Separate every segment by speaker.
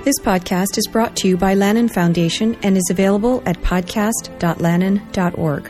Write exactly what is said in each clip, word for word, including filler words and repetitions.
Speaker 1: This podcast is brought to you by Lannan Foundation and is available at podcast dot lannan dot org.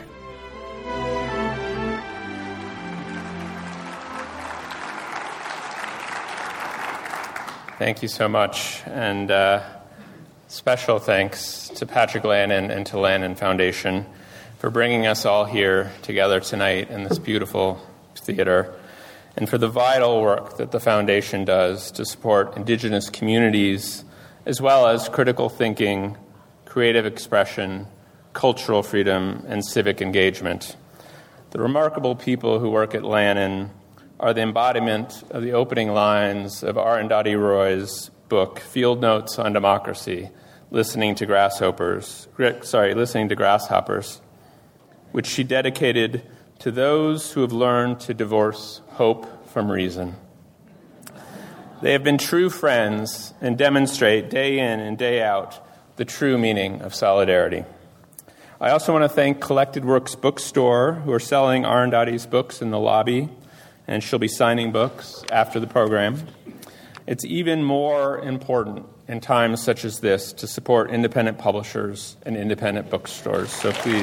Speaker 2: Thank you so much, and uh, special thanks to Patrick Lannan and to Lannan Foundation for bringing us all here together tonight in this beautiful theater, and for the vital work that the Foundation does to support Indigenous communities, as well as critical thinking, creative expression, cultural freedom, and civic engagement. The remarkable people who work at Lannan are the embodiment of the opening lines of Arundhati Roy's book, Field Notes on Democracy, Listening to Grasshoppers, sorry, Listening to Grasshoppers, which she dedicated to those who have learned to divorce hope from reason. They have been true friends and demonstrate day in and day out the true meaning of solidarity. I also want to thank Collected Works Bookstore, who are selling Arundhati's books in the lobby, and she'll be signing books after the program. It's even more important in times such as this to support independent publishers and independent bookstores, so please.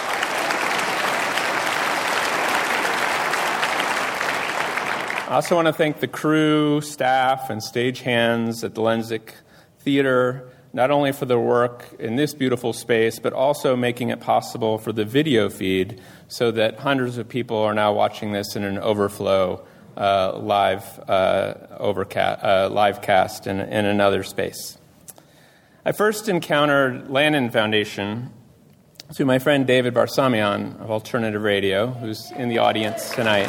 Speaker 2: I also want to thank the crew, staff, and stagehands at the Lenzik Theater, not only for their work in this beautiful space, but also making it possible for the video feed so that hundreds of people are now watching this in an overflow uh, live uh, overcast, uh, live cast in, in another space. I first encountered Lannan Foundation through my friend David Barsamian of Alternative Radio, who's in the audience tonight,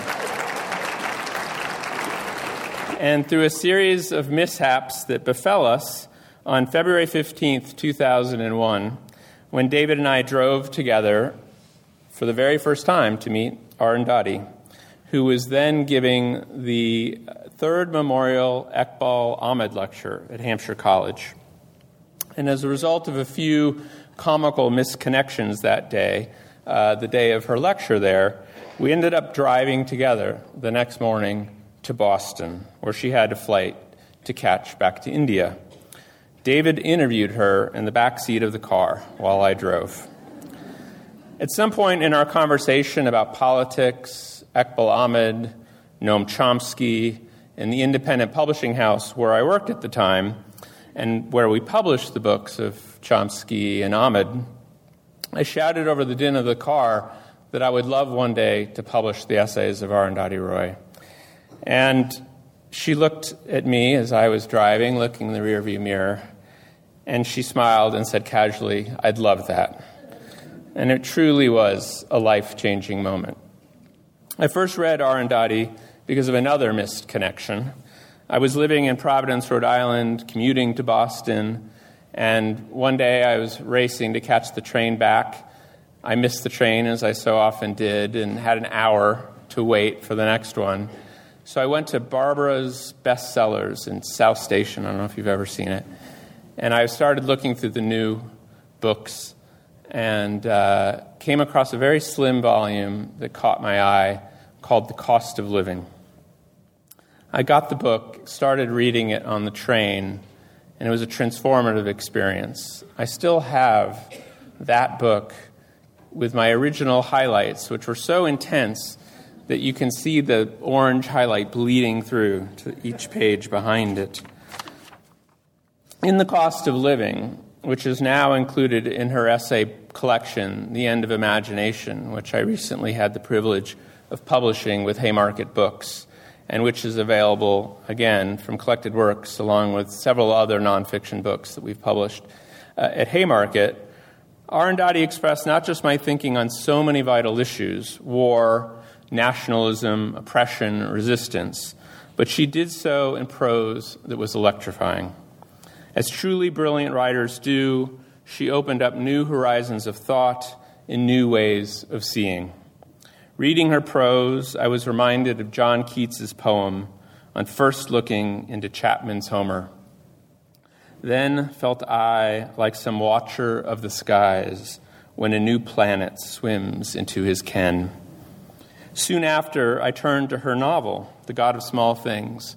Speaker 2: and through a series of mishaps that befell us on February fifteenth, two thousand one, when David and I drove together for the very first time to meet Arundhati, who was then giving the third Memorial Iqbal Ahmed Lecture at Hampshire College. And as a result of a few comical misconnections that day, uh, the day of her lecture there, we ended up driving together the next morning to Boston, where she had a flight to catch back to India. David interviewed her in the back seat of the car while I drove. At some point in our conversation about politics, Iqbal Ahmed, Noam Chomsky, and the independent publishing house where I worked at the time, and where we published the books of Chomsky and Ahmed, I shouted over the din of the car that I would love one day to publish the essays of Arundhati Roy. And she looked at me as I was driving, looking in the rearview mirror, and she smiled and said casually, "I'd love that." And it truly was a life-changing moment. I first read Arundhati because of another missed connection. I was living in Providence, Rhode Island, commuting to Boston, and one day I was racing to catch the train back. I missed the train, as I so often did, and had an hour to wait for the next one. So I went to Barbara's Bestsellers in South Station. I don't know if you've ever seen it. And I started looking through the new books and uh, came across a very slim volume that caught my eye called The Cost of Living. I got the book, started reading it on the train, and it was a transformative experience. I still have that book with my original highlights, which were so intense that you can see the orange highlight bleeding through to each page behind it. In The Cost of Living, which is now included in her essay collection, The End of Imagination, which I recently had the privilege of publishing with Haymarket Books, and which is available, again, from Collected Works, along with several other nonfiction books that we've published uh, at Haymarket, Arundhati expressed not just my thinking on so many vital issues, war, nationalism, oppression, resistance, but she did so in prose that was electrifying. As truly brilliant writers do, she opened up new horizons of thought and new ways of seeing. Reading her prose, I was reminded of John Keats's poem on first looking into Chapman's Homer. Then felt I like some watcher of the skies when a new planet swims into his ken. Soon after, I turned to her novel, The God of Small Things,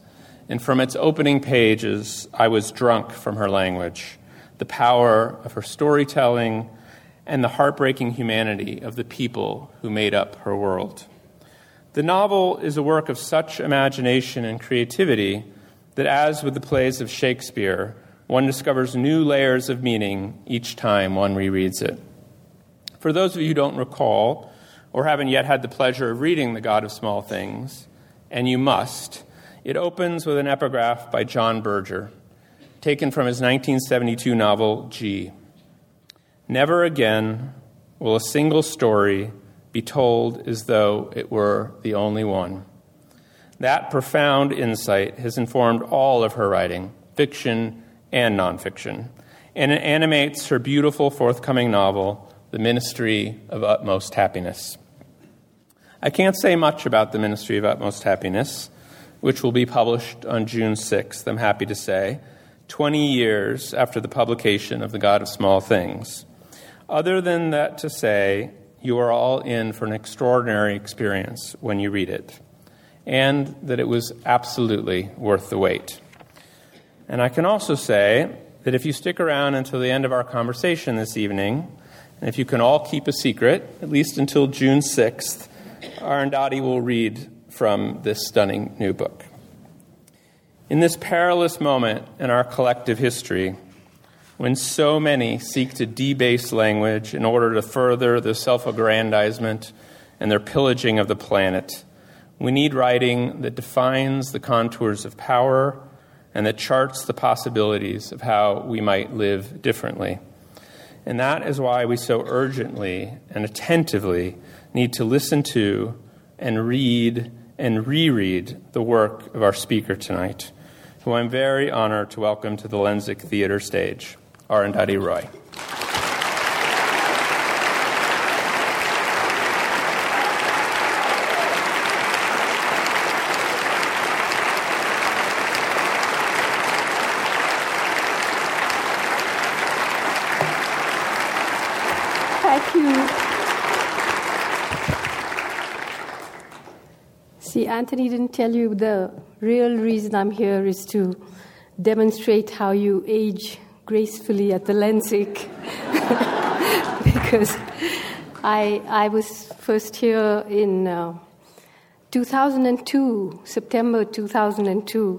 Speaker 2: and from its opening pages, I was drunk from her language, the power of her storytelling, and the heartbreaking humanity of the people who made up her world. The novel is a work of such imagination and creativity that, as with the plays of Shakespeare, one discovers new layers of meaning each time one rereads it. For those of you who don't recall, or haven't yet had the pleasure of reading The God of Small Things, and you must, it opens with an epigraph by John Berger, taken from his nineteen seventy-two novel, G. Never again will a single story be told as though it were the only one. That profound insight has informed all of her writing, fiction and nonfiction, and it animates her beautiful forthcoming novel, The Ministry of Utmost Happiness. I can't say much about The Ministry of Utmost Happiness, which will be published on June sixth, I'm happy to say, twenty years after the publication of The God of Small Things. Other than that to say, you are all in for an extraordinary experience when you read it, and that it was absolutely worth the wait. And I can also say that if you stick around until the end of our conversation this evening, and if you can all keep a secret, at least until June sixth, Arundhati will read from this stunning new book. In this perilous moment in our collective history, when so many seek to debase language in order to further their self-aggrandizement and their pillaging of the planet, we need writing that defines the contours of power and that charts the possibilities of how we might live differently. And that is why we so urgently and attentively need to listen to and read and reread the work of our speaker tonight, who I'm very honored to welcome to the Lensic Theatre stage, Arundhati Roy.
Speaker 3: Thank you. See, Anthony didn't tell you the real reason I'm here is to demonstrate how you age gracefully at the Lensic. Because I I was first here in uh, two thousand two, September two thousand two.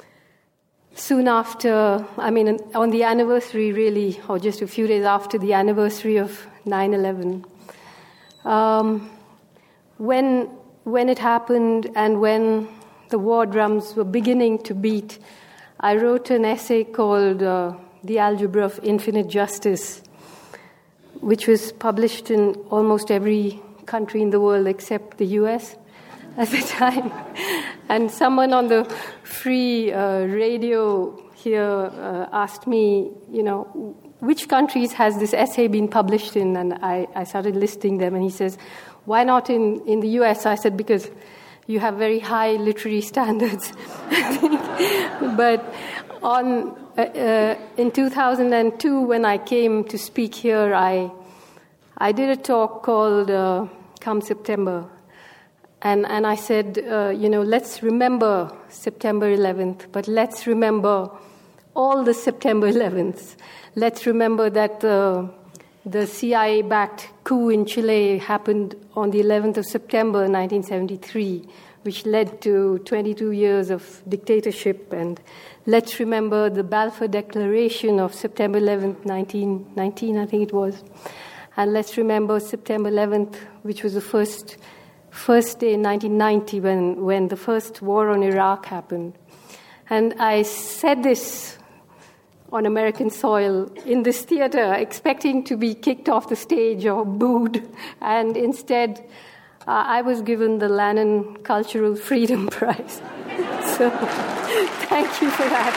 Speaker 3: Soon after, I mean, on the anniversary, really, or just a few days after the anniversary of nine eleven. Um, when when it happened and when the war drums were beginning to beat, I wrote an essay called uh, The Algebra of Infinite Justice, which was published in almost every country in the world except the U S at the time. And someone on the free uh, radio here uh, asked me, you know, which countries has this essay been published in? And I, I started listing them, and he says, why not in, in the U S? I said, because you have very high literary standards. But on uh, uh, in two thousand two, when I came to speak here, I I did a talk called uh, Come September. And and I said, uh, you know, let's remember September eleventh, but let's remember all the September elevenths. Let's remember that the, the C I A-backed coup in Chile happened on the eleventh of September nineteen seventy-three, which led to twenty-two years of dictatorship. And let's remember the Balfour Declaration of September eleventh, nineteen nineteen, I think it was. And let's remember September eleventh, which was the first... First day in nineteen ninety when, when the first war on Iraq happened. And I said this on American soil in this theater, expecting to be kicked off the stage or booed. And instead, uh, I was given the Lannan Cultural Freedom Prize. So thank you for that.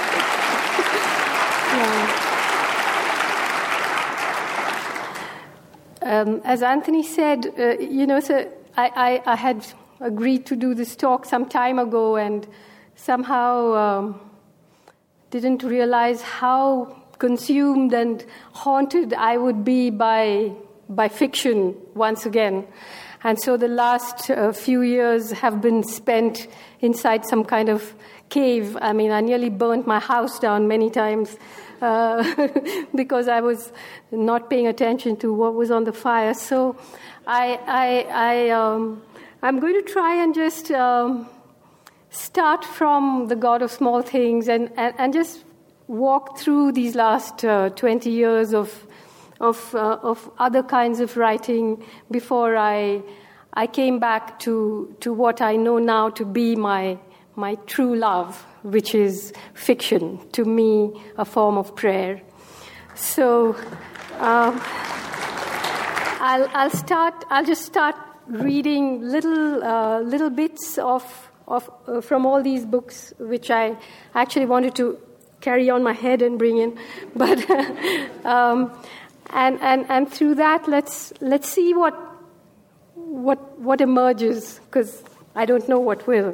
Speaker 3: Yeah. Um, as Anthony said, uh, you know, so I, I, I had agreed to do this talk some time ago and somehow um, didn't realize how consumed and haunted I would be by by fiction once again. And so the last uh, few years have been spent inside some kind of cave. I mean, I nearly burnt my house down many times uh, because I was not paying attention to what was on the fire. So I, I, I, um, I'm going to try and just um, start from the God of Small Things and, and, and just walk through these last uh, twenty years of of uh, of other kinds of writing before I I came back to to what I know now to be my my true love, which is fiction, to me a form of prayer. So um, I'll I'll start I'll just start reading little uh, little bits of of uh, from all these books, which I actually wanted to carry on my head and bring in, but um, and and and through that, let's let's see what what what emerges, because I don't know what will.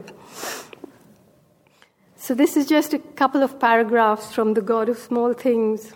Speaker 3: So this is just a couple of paragraphs from The God of Small Things.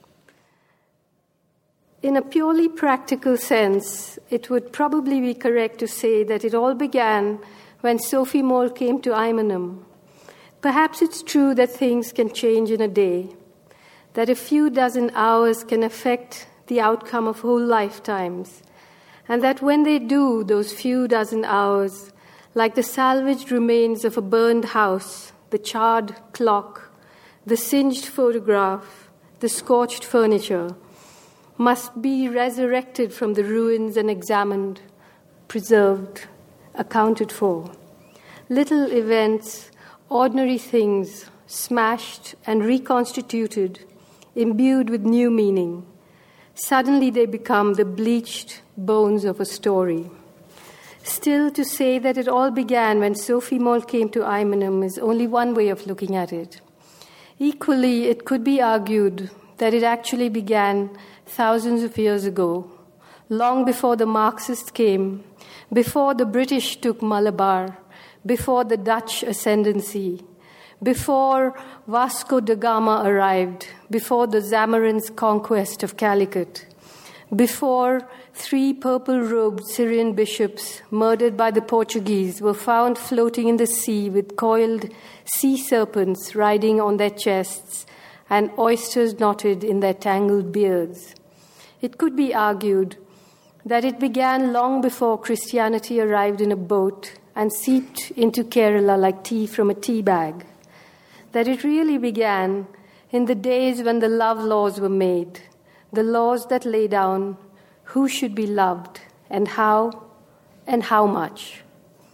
Speaker 3: In a purely practical sense, it would probably be correct to say that it all began when Sophie Moll came to Imanum. Perhaps it's true that things can change in a day, that a few dozen hours can affect the outcome of whole lifetimes, and that when they do, those few dozen hours, like the salvaged remains of a burned house, the charred clock, the singed photograph, the scorched furniture, must be resurrected from the ruins and examined, preserved, accounted for. Little events, ordinary things, smashed and reconstituted, imbued with new meaning. Suddenly they become the bleached bones of a story. Still, to say that it all began when Sophie Moll came to Imanum is only one way of looking at it. Equally, it could be argued that it actually began thousands of years ago, long before the Marxists came, before the British took Malabar, before the Dutch ascendancy, before Vasco da Gama arrived, before the Zamorin's conquest of Calicut, before three purple-robed Syrian bishops murdered by the Portuguese were found floating in the sea with coiled sea serpents riding on their chests and oysters knotted in their tangled beards. It could be argued that it began long before Christianity arrived in a boat and seeped into Kerala like tea from a tea bag, that it really began in the days when the love laws were made, the laws that lay down who should be loved and how and how much.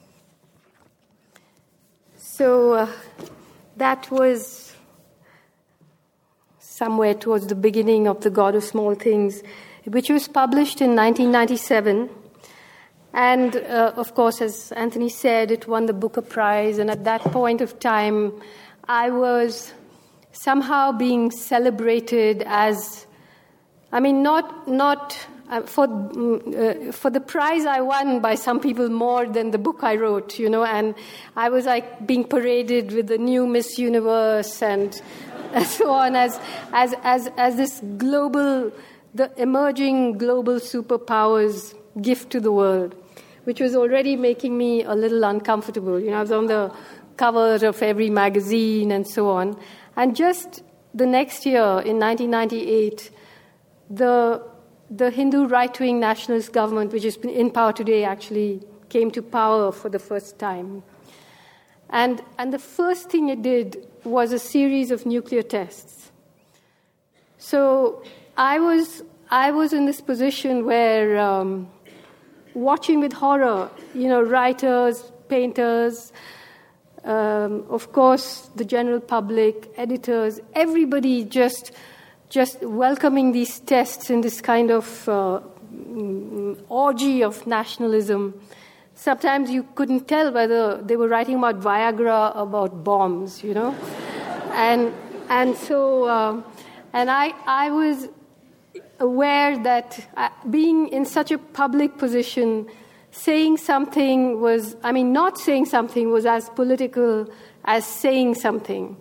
Speaker 3: So uh, that was somewhere towards the beginning of The God of Small Things, which was published in nineteen ninety-seven. And, uh, of course, as Anthony said, it won the Booker Prize. And at that point of time, I was somehow being celebrated as, I mean, not not uh, for uh, for the prize I won by some people more than the book I wrote, you know. And I was like being paraded with the new Miss Universe and, and so on as as as as this global, the emerging global superpowers gift to the world, which was already making me a little uncomfortable. You know, I was on the cover of every magazine and so on. And just the next year, in nineteen ninety-eight, the the Hindu right-wing nationalist government, which is in power today, actually came to power for the first time. And and the first thing it did was a series of nuclear tests. So I was I was in this position where um, watching with horror, you know, writers, painters, um, of course, the general public, editors, everybody just just welcoming these tests in this kind of uh, orgy of nationalism. Sometimes you couldn't tell whether they were writing about Viagra or about bombs, you know, and and so uh, and I I was aware that uh, being in such a public position, saying something was, I mean, not saying something was as political as saying something.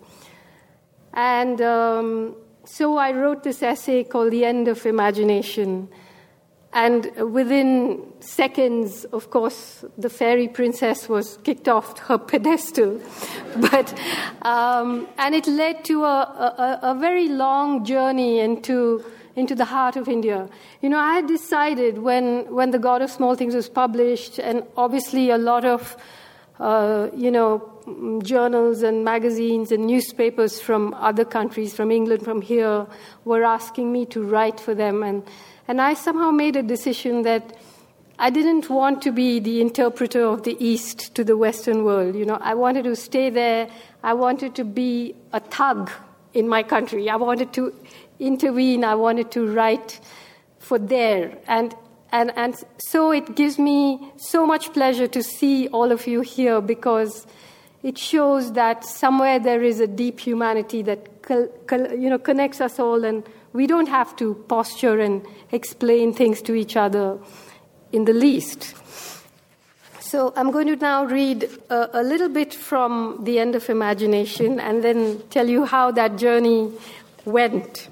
Speaker 3: And um, so I wrote this essay called The End of Imagination, And within seconds, of course, the fairy princess was kicked off her pedestal. But um, and it led to a, a, a very long journey into into the heart of India. You know, I had decided when when The God of Small Things was published, and obviously a lot of uh, you know journals and magazines and newspapers from other countries, from England, from here, were asking me to write for them, and. And I somehow made a decision that I didn't want to be the interpreter of the East to the Western world. You know, I wanted to stay there. I wanted to be a thug in my country. I wanted to intervene. I wanted to write for there. And and and so it gives me so much pleasure to see all of you here, because it shows that somewhere there is a deep humanity that col- col- you know connects us all, and we don't have to posture and explain things to each other in the least. So I'm going to now read a, a little bit from The End of Imagination and then tell you how that journey went.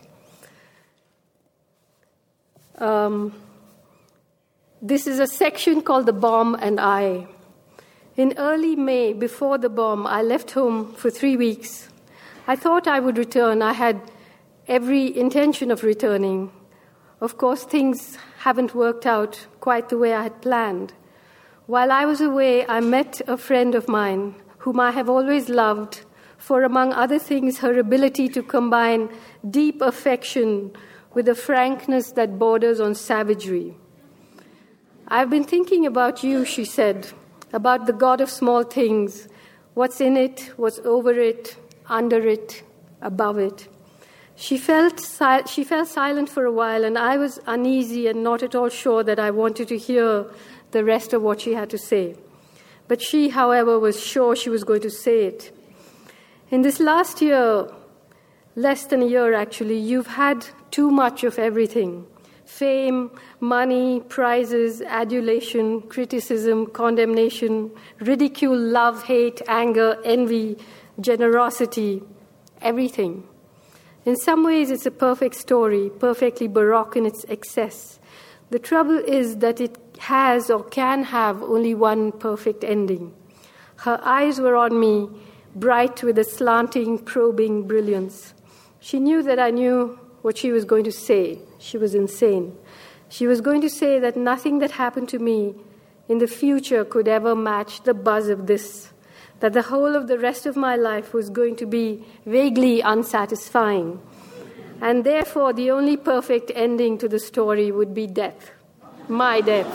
Speaker 3: Um, this is a section called The Bomb and I. In early May, before the bomb, I left home for three weeks. I thought I would return. I had every intention of returning. Of course, things haven't worked out quite the way I had planned. While I was away, I met a friend of mine whom I have always loved for, among other things, her ability to combine deep affection with a frankness that borders on savagery. I've been thinking about you, she said, about the God of small things, what's in it, what's over it, under it, above it. She felt si- she fell silent for a while, and I was uneasy and not at all sure that I wanted to hear the rest of what she had to say. But she, however, was sure she was going to say it. In this last year, less than a year actually, you've had too much of everything. Fame, money, prizes, adulation, criticism, condemnation, ridicule, love, hate, anger, envy, generosity, everything. In some ways, it's a perfect story, perfectly baroque in its excess. The trouble is that it has or can have only one perfect ending. Her eyes were on me, bright with a slanting, probing brilliance. She knew that I knew what she was going to say. She was insane. She was going to say that nothing that happened to me in the future could ever match the buzz of this, that the whole of the rest of my life was going to be vaguely unsatisfying. And therefore, the only perfect ending to the story would be death, my death.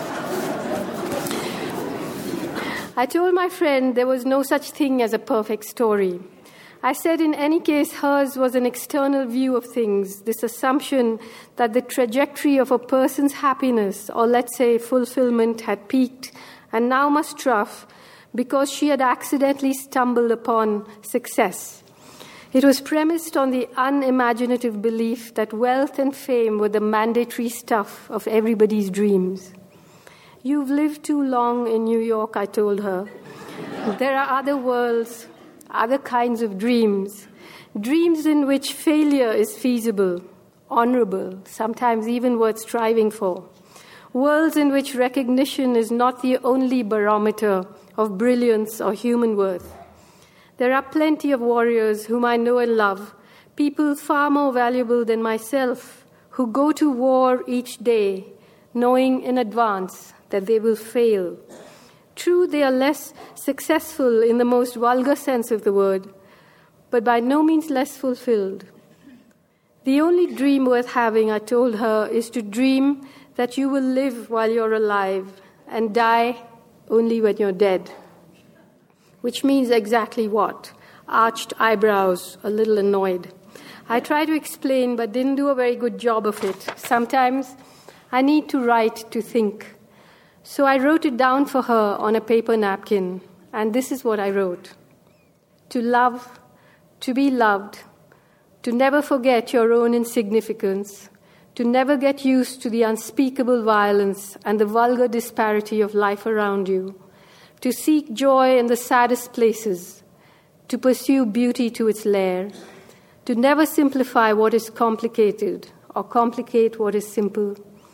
Speaker 3: I told my friend there was no such thing as a perfect story. I said in any case, hers was an external view of things, this assumption that the trajectory of a person's happiness, or let's say fulfillment, had peaked and now must trough, because she had accidentally stumbled upon success. It was premised on the unimaginative belief that wealth and fame were the mandatory stuff of everybody's dreams. You've lived too long in New York, I told her. There are other worlds, other kinds of dreams, dreams in which failure is feasible, honorable, sometimes even worth striving for, worlds in which recognition is not the only barometer of brilliance or human worth. There are plenty of warriors whom I know and love, people far more valuable than myself, who go to war each day, knowing in advance that they will fail. True, they are less successful in the most vulgar sense of the word, but by no means less fulfilled. The only dream worth having, I told her, is to dream that you will live while you're alive and die only when you're dead. Which means exactly what? Arched eyebrows, a little annoyed. I tried to explain, but didn't do a very good job of it. Sometimes I need to write to think. So I wrote it down for her on a paper napkin, and this is what I wrote. To love, to be loved, to never forget your own insignificance, to never get used to the unspeakable violence and the vulgar disparity of life around you, to seek joy in the saddest places, to pursue beauty to its lair, to never simplify what is complicated or complicate what is simple,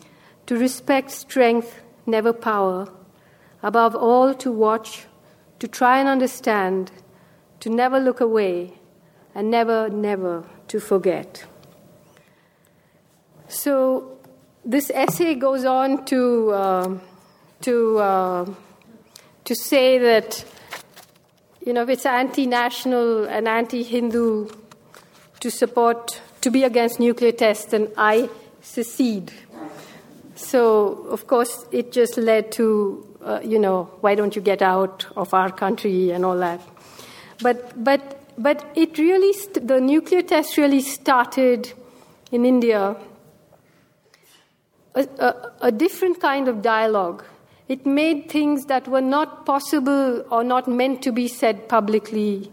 Speaker 3: to respect strength, never power, above all to watch, to try and understand, to never look away, and never, never to forget. So this essay goes on to uh, to uh, to say that, you know, if it's anti-national and anti-Hindu to support, to be against nuclear tests, then I secede. So, of course, it just led to, uh, you know, why don't you get out of our country and all that. But but but it really, st- the nuclear test really started in India a, a, a different kind of dialogue. It made things that were not possible or not meant to be said publicly.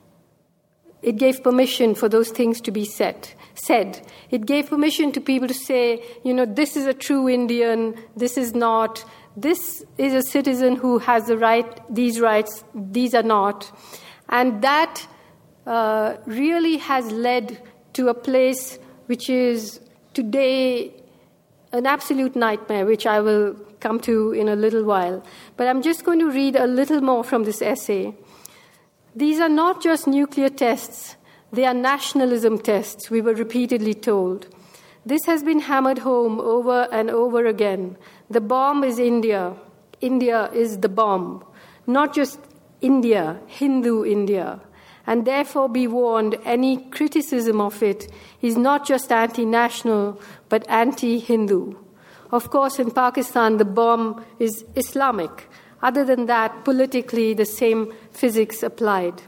Speaker 3: It gave permission for those things to be said. said. It gave permission to people to say, you know, this is a true Indian, this is not, this is a citizen who has the right, these rights, these are not. And that uh, really has led to a place which is today an absolute nightmare, which I will come to in a little while. But I'm just going to read a little more from this essay. These are not just nuclear tests, they are nationalism tests, we were repeatedly told. This has been hammered home over and over again. The bomb is India. India is the bomb. Not just India, Hindu India. And therefore be warned, any criticism of it is not just anti-national, but anti-Hindu. Of course, in Pakistan, the bomb is Islamic. Other than that, politically, the same physics applied.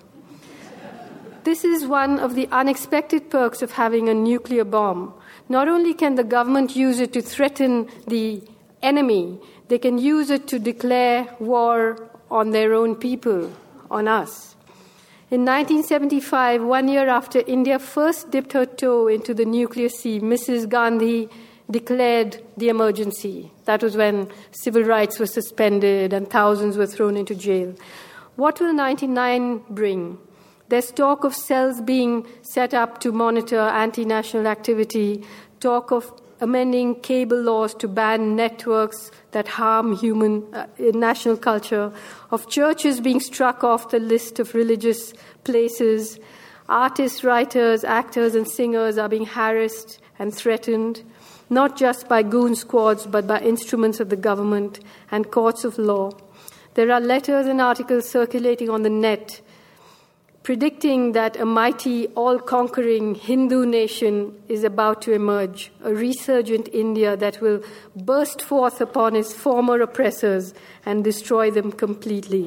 Speaker 3: This is one of the unexpected perks of having a nuclear bomb. Not only can the government use it to threaten the enemy, they can use it to declare war on their own people, on us. In nineteen seventy-five, one year after India first dipped her toe into the nuclear sea, Missus Gandhi declared the emergency. That was when civil rights were suspended and thousands were thrown into jail. What will ninety-nine bring? There's talk of cells being set up to monitor anti-national activity, talk of amending cable laws to ban networks that harm human uh, national culture, of churches being struck off the list of religious places. Artists, writers, actors, and singers are being harassed and threatened, not just by goon squads, but by instruments of the government and courts of law. There are letters and articles circulating on the net predicting that a mighty, all-conquering Hindu nation is about to emerge, a resurgent India that will burst forth upon its former oppressors and destroy them completely.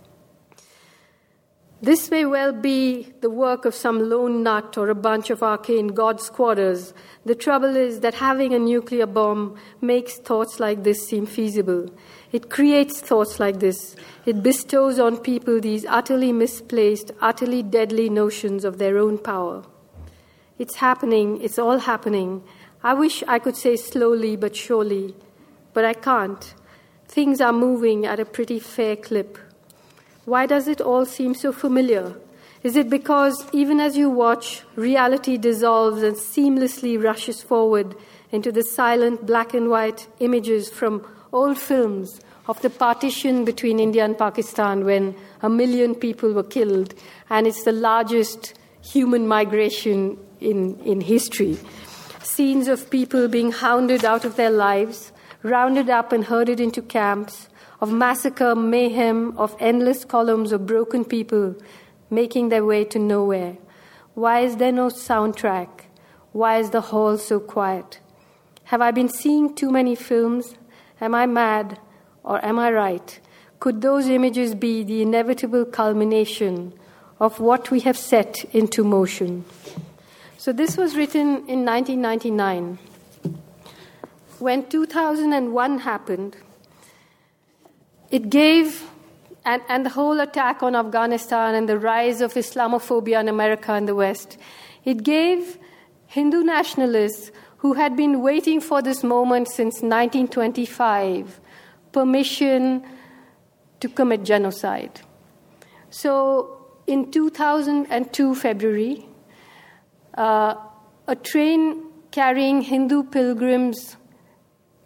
Speaker 3: This may well be the work of some lone nut or a bunch of arcane god squatters. The trouble is that having a nuclear bomb makes thoughts like this seem feasible. It creates thoughts like this. It bestows on people these utterly misplaced, utterly deadly notions of their own power. It's happening. It's all happening. I wish I could say slowly but surely, but I can't. Things are moving at a pretty fair clip. Why does it all seem so familiar? Is it because even as you watch, reality dissolves and seamlessly rushes forward into the silent black and white images from old films of the partition between India and Pakistan when a million people were killed, and it's the largest human migration in, in history. Scenes of people being hounded out of their lives, rounded up and herded into camps, of massacre, mayhem, of endless columns of broken people making their way to nowhere. Why is there no soundtrack? Why is the hall so quiet? Have I been seeing too many films? Am I mad or am I right? Could those images be the inevitable culmination of what we have set into motion? So this was written in nineteen ninety-nine. When two thousand one happened, it gave, and, and the whole attack on Afghanistan and the rise of Islamophobia in America and the West, it gave Hindu nationalists who had been waiting for this moment since nineteen twenty-five permission to commit genocide. So in two thousand two, February, uh, a train carrying Hindu pilgrims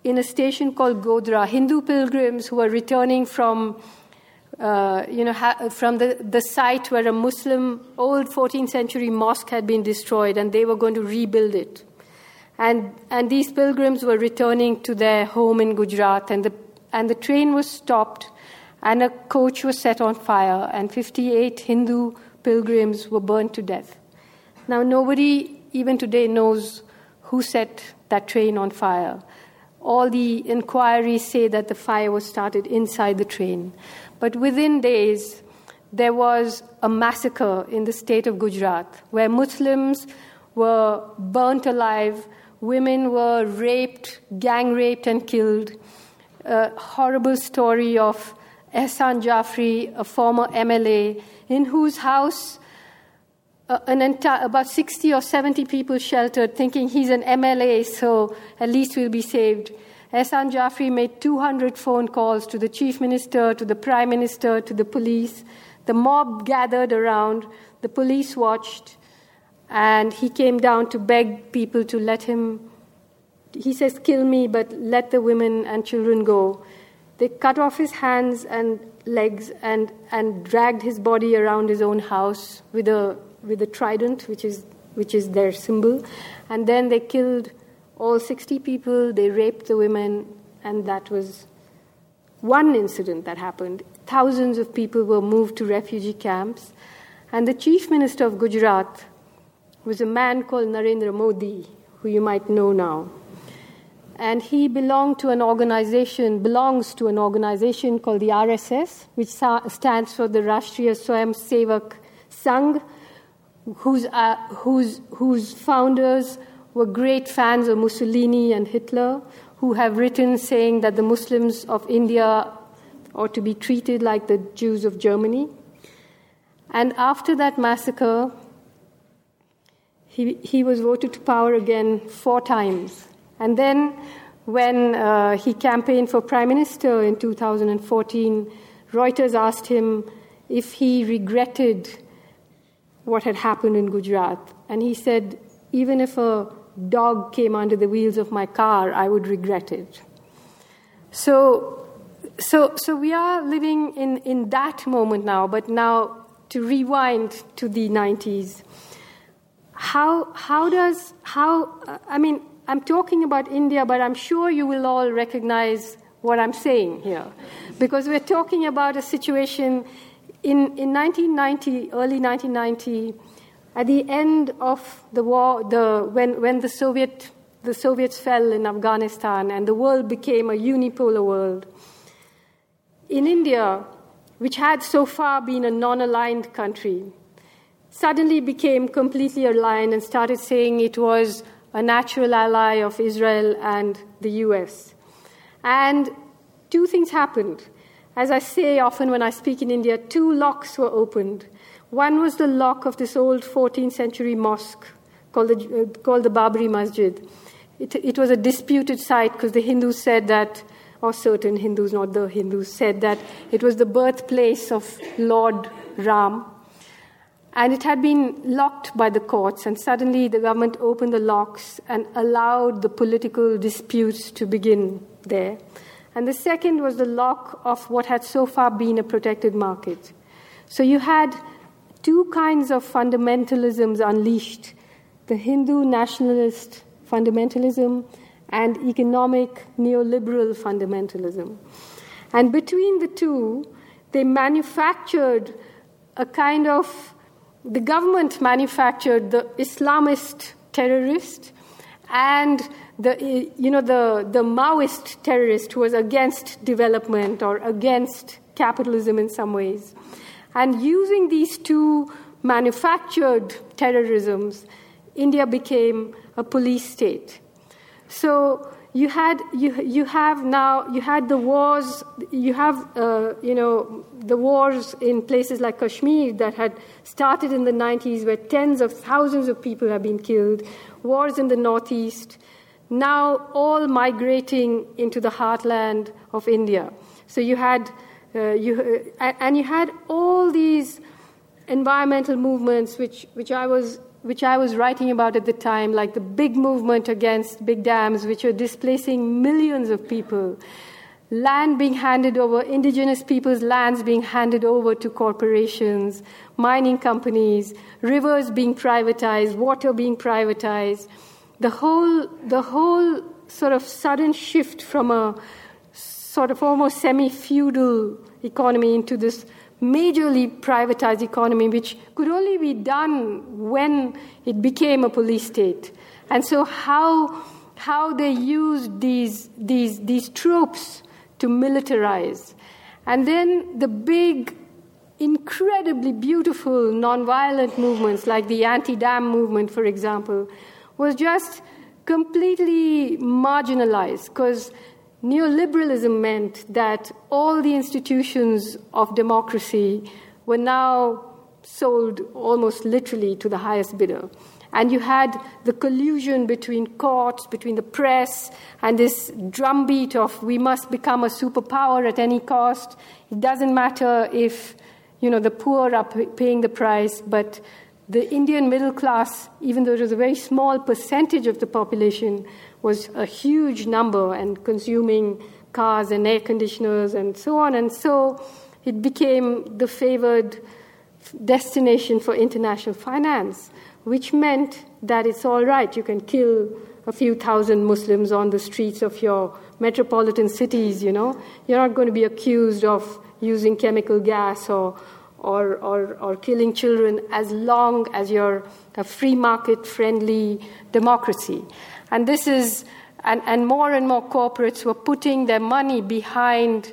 Speaker 3: in a station called Godhra, Hindu pilgrims who were returning from, uh, you know, ha- from the, the site where a Muslim old fourteenth century mosque had been destroyed, and they were going to rebuild it. And and these pilgrims were returning to their home in Gujarat, and the and the train was stopped, and a coach was set on fire, and fifty-eight Hindu pilgrims were burned to death. Now, nobody even today knows who set that train on fire. All the inquiries say that the fire was started inside the train. But within days, there was a massacre in the state of Gujarat where Muslims were burnt alive, women were raped, gang raped and killed. A horrible story of Ehsan Jafri, a former M L A, in whose house uh, an entire, about sixty or seventy people sheltered, thinking he's an M L A, so at least we'll be saved. Ehsan Jafri made two hundred phone calls to the chief minister, to the prime minister, to the police. The mob gathered around. The police watched. And he came down to beg people to let him, he says, kill me, but let the women and children go. They cut off his hands and legs and, and dragged his body around his own house with a with a trident, which is which is their symbol. And then they killed all sixty people, they raped the women, and that was one incident that happened. Thousands of people were moved to refugee camps. And the chief minister of Gujarat was a man called Narendra Modi, who you might know now. And he belonged to an organization, belongs to an organization called the R S S, which stands for the Rashtriya Swayam Sevak Sangh, whose, uh, whose, whose founders were great fans of Mussolini and Hitler, who have written saying that the Muslims of India ought to be treated like the Jews of Germany. And after that massacre, he, he was voted to power again four times. And then when uh, he campaigned for prime minister in two thousand fourteen, Reuters asked him if he regretted what had happened in Gujarat. And he said, even if a dog came under the wheels of my car, I would regret it. So, so, so we are living in, in that moment now, but now to rewind to the nineties. How, how does, how, I mean, I'm talking about India, but I'm sure you will all recognize what I'm saying here. Because we're talking about a situation in, in nineteen ninety, early nineteen ninety, at the end of the war, the, when, when the Soviet, the Soviets fell in Afghanistan and the world became a unipolar world, in India, which had so far been a non-aligned country, suddenly became completely aligned and started saying it was a natural ally of Israel and the U S. And two things happened. As I say often when I speak in India, two locks were opened. One was the lock of this old fourteenth century mosque called the, uh, called the Babri Masjid. It, it was a disputed site because the Hindus said that, or certain Hindus, not the Hindus, said that it was the birthplace of Lord Ram. And it had been locked by the courts, and suddenly the government opened the locks and allowed the political disputes to begin there. And the second was the lock of what had so far been a protected market. So you had two kinds of fundamentalisms unleashed, the Hindu nationalist fundamentalism and economic neoliberal fundamentalism. And between the two, they manufactured a kind of, the government manufactured the Islamist terrorist and the, you know, the, the Maoist terrorist who was against development or against capitalism in some ways. And using these two manufactured terrorisms, India became a police state. So you had you you have now you had the wars you have uh, you know the wars in places like Kashmir that had started in the nineties, where tens of thousands of people have been killed. Wars in the northeast, now all migrating into the heartland of India. So you had uh, you uh, and you had all these environmental movements, which which I was which I was writing about at the time, like the big movement against big dams, which are displacing millions of people, land being handed over, indigenous people's lands being handed over to corporations, mining companies, rivers being privatized, water being privatized, the whole, the whole sort of sudden shift from a sort of almost semi-feudal economy into this majorly privatized economy, which could only be done when it became a police state. And so how how they used these these these tropes to militarize. And then the big, incredibly beautiful nonviolent movements like the anti-dam movement, for example, was just completely marginalized because neoliberalism meant that all the institutions of democracy were now sold almost literally to the highest bidder. And you had the collusion between courts, between the press, and this drumbeat of we must become a superpower at any cost. It doesn't matter if, you know, the poor are p- paying the price, but the Indian middle class, even though it was a very small percentage of the population, was a huge number and consuming cars and air conditioners and so on. And so it became the favored destination for international finance, which meant that it's all right. You can kill a few thousand Muslims on the streets of your metropolitan cities, you know. You're not going to be accused of using chemical gas or or, or, or killing children as long as you're a free market-friendly democracy. And this is, and, and more and more corporates were putting their money behind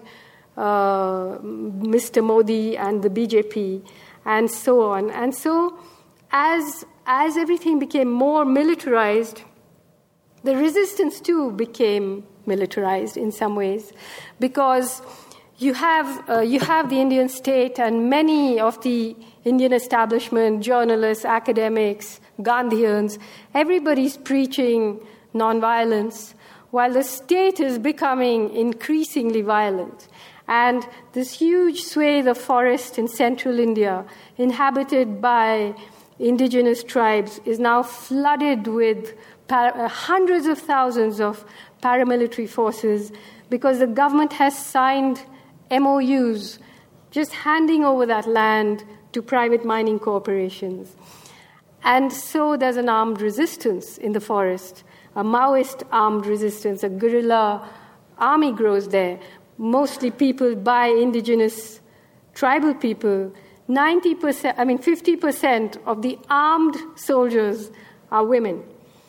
Speaker 3: uh, Mister Modi and the B J P and so on. And so as as everything became more militarized, the resistance too became militarized in some ways, because you have uh, you have the Indian state and many of the Indian establishment, journalists, academics, Gandhians, everybody's preaching nonviolence, while the state is becoming increasingly violent. And this huge swathe of forest in central India, inhabited by indigenous tribes, is now flooded with par- uh, hundreds of thousands of paramilitary forces because the government has signed M O Us just handing over that land to private mining corporations. And so there's an armed resistance in the forest, a Maoist armed resistance, a guerrilla army grows there, mostly people by indigenous tribal people. ninety percent, I mean fifty percent of the armed soldiers are women.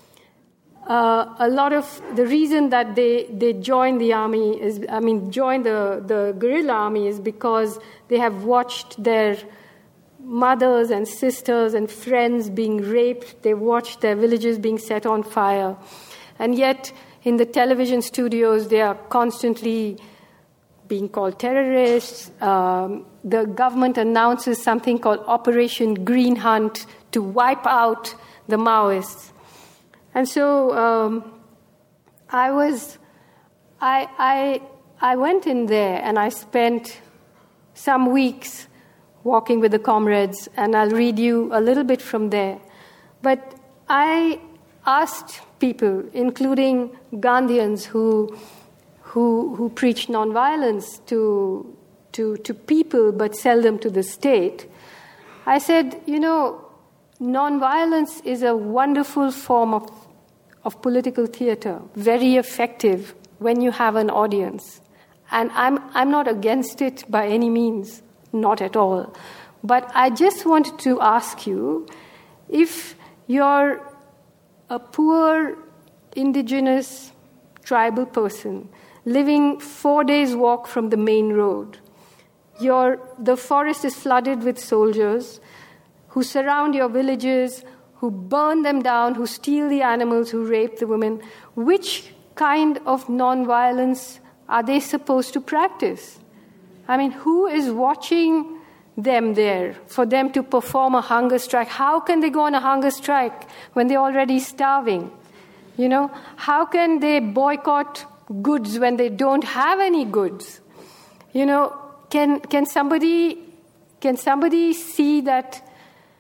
Speaker 3: Uh, a lot of the reason that they, they join the army is, I mean, join the, the guerrilla army is because they have watched their mothers and sisters and friends being raped. They've watched their villages being set on fire. And yet, in the television studios, they are constantly being called terrorists. Um, the government announces something called Operation Green Hunt to wipe out the Maoists. And so um, I was, I, I, I went in there and I spent some weeks walking with the comrades, and I'll read you a little bit from there. But I asked people, including Gandhians who who who preach nonviolence to to to people but seldom to the state. I said, you know, nonviolence is a wonderful form of of political theater, very effective when you have an audience. And I'm I'm not against it by any means, not at all. But I just wanted to ask you, if you're a poor, indigenous, tribal person living four days' walk from the main road, your the forest is flooded with soldiers who surround your villages, who burn them down, who steal the animals, who rape the women, which kind of nonviolence are they supposed to practice? I mean, who is watching them there for them to perform a hunger strike? How can they go on a hunger strike when they're already starving? You know, how can they boycott goods when they don't have any goods? You know, can can somebody can somebody see that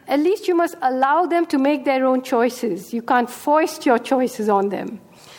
Speaker 3: at least you must allow them to make their own choices. You can't foist your choices on them.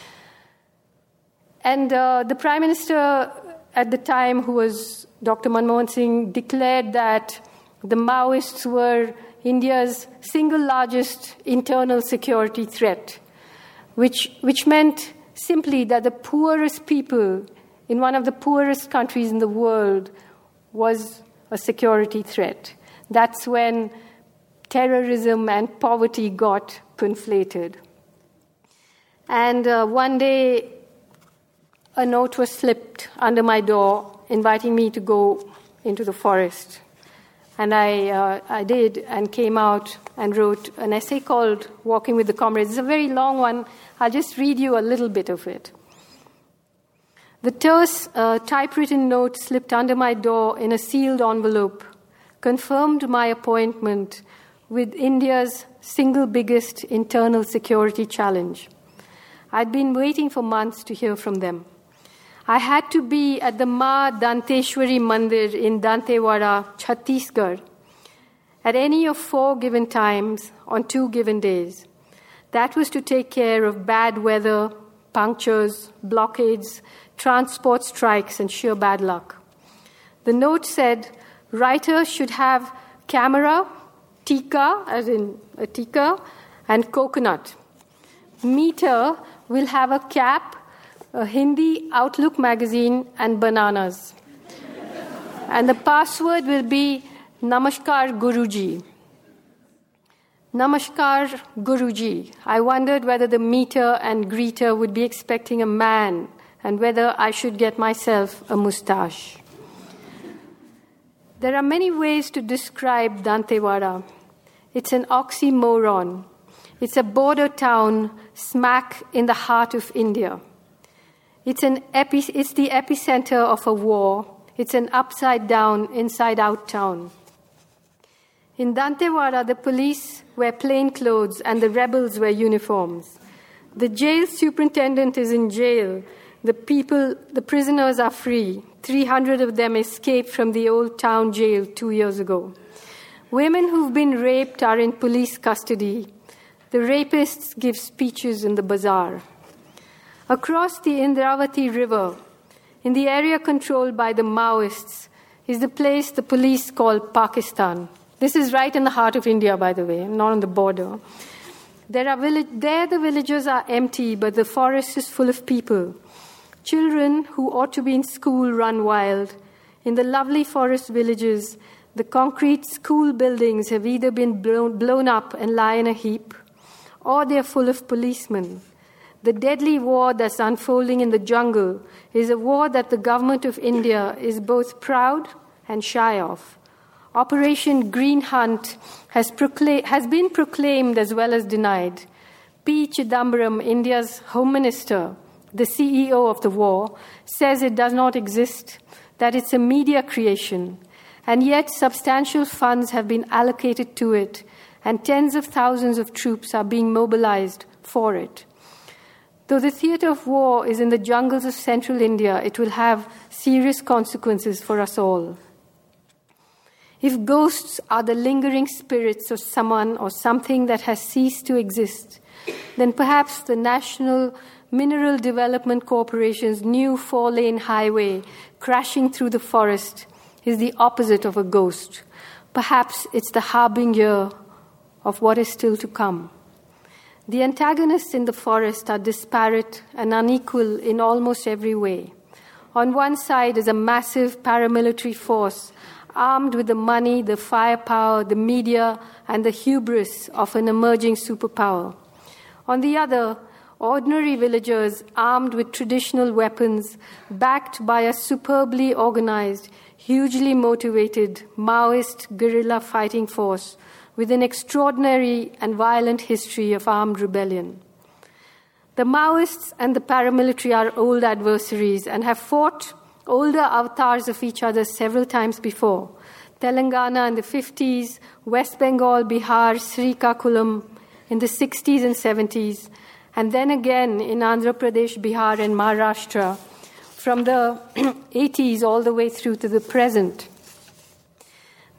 Speaker 3: And uh, the Prime Minister at the time, who was Doctor Manmohan Singh, declared that the Maoists were India's single largest internal security threat, which, which meant simply that the poorest people in one of the poorest countries in the world was a security threat. That's when terrorism and poverty got conflated. And uh, one day, a note was slipped under my door inviting me to go into the forest. And I, uh, I did, and came out and wrote an essay called Walking with the Comrades. It's a very long one. I'll just read you a little bit of it. The terse, uh, typewritten note slipped under my door in a sealed envelope confirmed my appointment with India's single biggest internal security challenge. I'd been waiting for months to hear from them. I had to be at the Ma Danteshwari Mandir in Dantewada, Chhattisgarh, at any of four given times on two given days. That was to take care of bad weather, punctures, blockades, transport strikes, and sheer bad luck. The note said, writers should have camera, tikka, as in a tikka, and coconut. Meter will have a cap, a Hindi Outlook magazine, and bananas. And the password will be Namaskar Guruji. Namaskar Guruji. I wondered whether the meter and greeter would be expecting a man and whether I should get myself a moustache. There are many ways to describe Dantewada. It's an oxymoron. It's a border town smack in the heart of India. It's, an epi- it's the epicenter of a war. It's an upside-down, inside-out town. In Dantewada, the police wear plain clothes and the rebels wear uniforms. The jail superintendent is in jail. The people, the prisoners are free. three hundred of them escaped from the old town jail two years ago. Women who've been raped are in police custody. The rapists give speeches in the bazaar. Across the Indravati River, in the area controlled by the Maoists, is the place the police call Pakistan. This is right in the heart of India, by the way, not on the border. There, are vill- there the villages are empty, but the forest is full of people. Children who ought to be in school run wild. In the lovely forest villages, the concrete school buildings have either been blown, blown up and lie in a heap, or they are full of policemen. The deadly war that's unfolding in the jungle is a war that the government of India is both proud and shy of. Operation Green Hunt has, procla- has been proclaimed as well as denied. P. Chidambaram, India's Home Minister, the C E O of the war, says it does not exist, that it's a media creation, and yet substantial funds have been allocated to it, and tens of thousands of troops are being mobilized for it. Though the theater of war is in the jungles of central India, it will have serious consequences for us all. If ghosts are the lingering spirits of someone or something that has ceased to exist, then perhaps the National Mineral Development Corporation's new four-lane highway crashing through the forest is the opposite of a ghost. Perhaps it's the harbinger of what is still to come. The antagonists in the forest are disparate and unequal in almost every way. On one side is a massive paramilitary force armed with the money, the firepower, the media, and the hubris of an emerging superpower. On the other, ordinary villagers armed with traditional weapons, backed by a superbly organized, hugely motivated Maoist guerrilla fighting force with an extraordinary and violent history of armed rebellion. The Maoists and the paramilitary are old adversaries and have fought older avatars of each other several times before. Telangana in the fifties, West Bengal, Bihar, Srikakulam in the sixties and seventies, and then again in Andhra Pradesh, Bihar, and Maharashtra from the eighties all the way through to the present.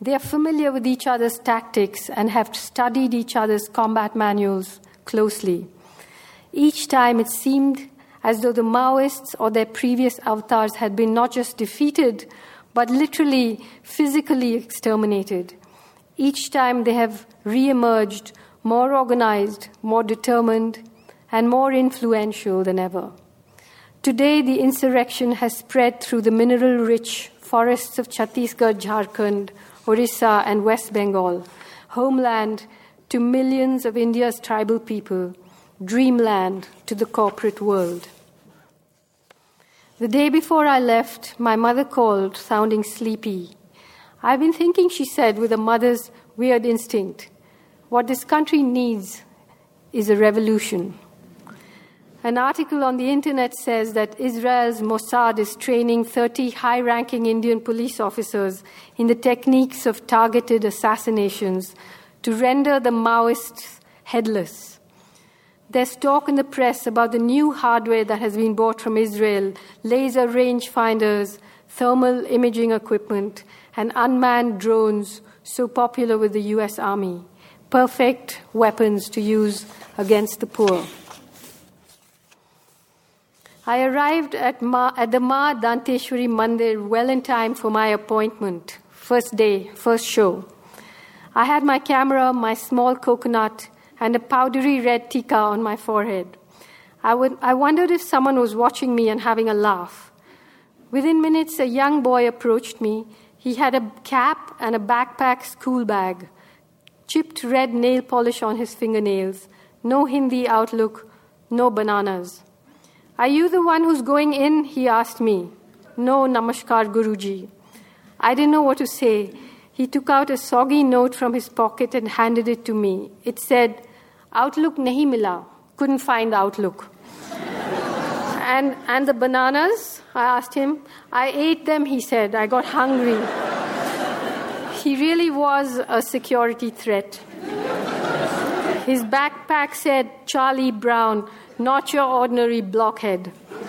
Speaker 3: They are familiar with each other's tactics and have studied each other's combat manuals closely. Each time it seemed as though the Maoists or their previous avatars had been not just defeated, but literally, physically exterminated. Each time they have re-emerged more organized, more determined, and more influential than ever. Today, the insurrection has spread through the mineral-rich forests of Chhattisgarh, Jharkhand, Orissa, and West Bengal, homeland to millions of India's tribal people, dreamland to the corporate world. The day before I left, my mother called, sounding sleepy. I've been thinking, she said, with a mother's weird instinct, what this country needs is a revolution. An article on the internet says that Israel's Mossad is training thirty high-ranking Indian police officers in the techniques of targeted assassinations to render the Maoists headless. There's talk in the press about the new hardware that has been bought from Israel, laser rangefinders, thermal imaging equipment, and unmanned drones so popular with the U S Army. Perfect weapons to use against the poor. I arrived at, Ma, at the Ma Danteshwari Mandir well in time for my appointment. First day, first show. I had my camera, my small coconut, and a powdery red tika on my forehead. I, would, I wondered if someone was watching me and having a laugh. Within minutes, a young boy approached me. He had a cap and a backpack school bag, chipped red nail polish on his fingernails, no Hindi outlook, no bananas. Are you the one who's going in? He asked me. No, namaskar, Guruji. I didn't know what to say. He took out a soggy note from his pocket and handed it to me. It said, Outlook nahi mila. Couldn't find Outlook. and, and the bananas? I asked him. I ate them, he said. I got hungry. He really was a security threat. His backpack said, Charlie Brown, not your ordinary blockhead.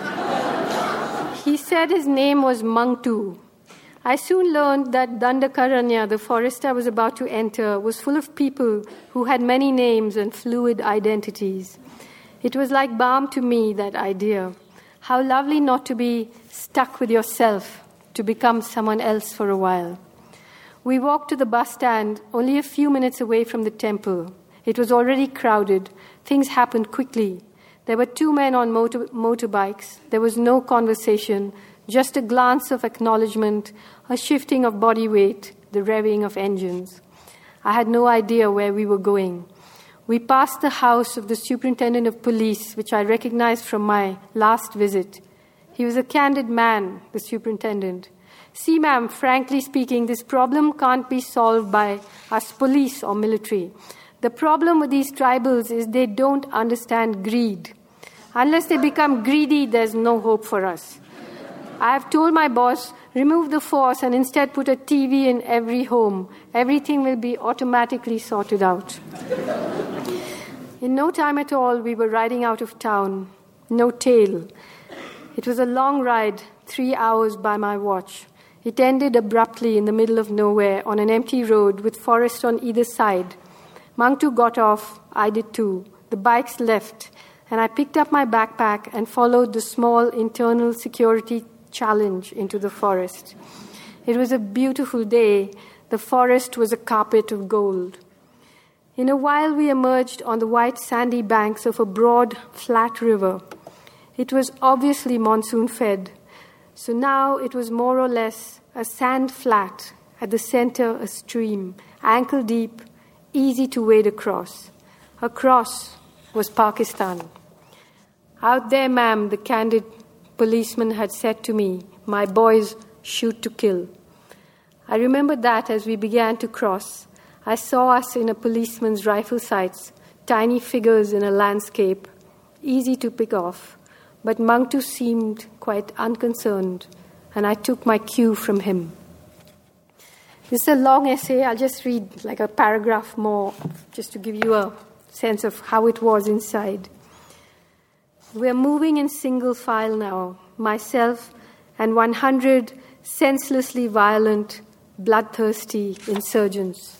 Speaker 3: He said his name was Mangtu. I soon learned that Dandakaranya, the forest I was about to enter, was full of people who had many names and fluid identities. It was like balm to me, that idea. How lovely not to be stuck with yourself, to become someone else for a while. We walked to the bus stand, only a few minutes away from the temple. It was already crowded. Things happened quickly. There were two men on motor- motorbikes. There was no conversation, just a glance of acknowledgement, a shifting of body weight, the revving of engines. I had no idea where we were going. We passed the house of the superintendent of police, which I recognized from my last visit. He was a candid man, the superintendent. See, ma'am, frankly speaking, this problem can't be solved by us police or military. The problem with these tribals is they don't understand greed. Unless they become greedy, there's no hope for us. I have told my boss, remove the force and instead put a T V in every home. Everything will be automatically sorted out. In no time at all, we were riding out of town. No tail. It was a long ride, three hours by my watch. It ended abruptly in the middle of nowhere on an empty road with forest on either side. Mangtu got off, I did too. The bikes left, and I picked up my backpack and followed the small internal security challenge into the forest. It was a beautiful day. The forest was a carpet of gold. In a while, we emerged on the white sandy banks of a broad, flat river. It was obviously monsoon-fed, so now it was more or less a sand flat, at the center a stream, ankle-deep, easy to wade across. Across was Pakistan. Out there, ma'am, the candid policeman had said to me, my boys shoot to kill. I remembered that as we began to cross. I saw us in a policeman's rifle sights, tiny figures in a landscape, easy to pick off. But Mangtu seemed quite unconcerned, and I took my cue from him. This is a long essay. I'll just read like a paragraph more, just to give you a sense of how it was inside. We're moving in single file now, myself and one hundred senselessly violent, bloodthirsty insurgents.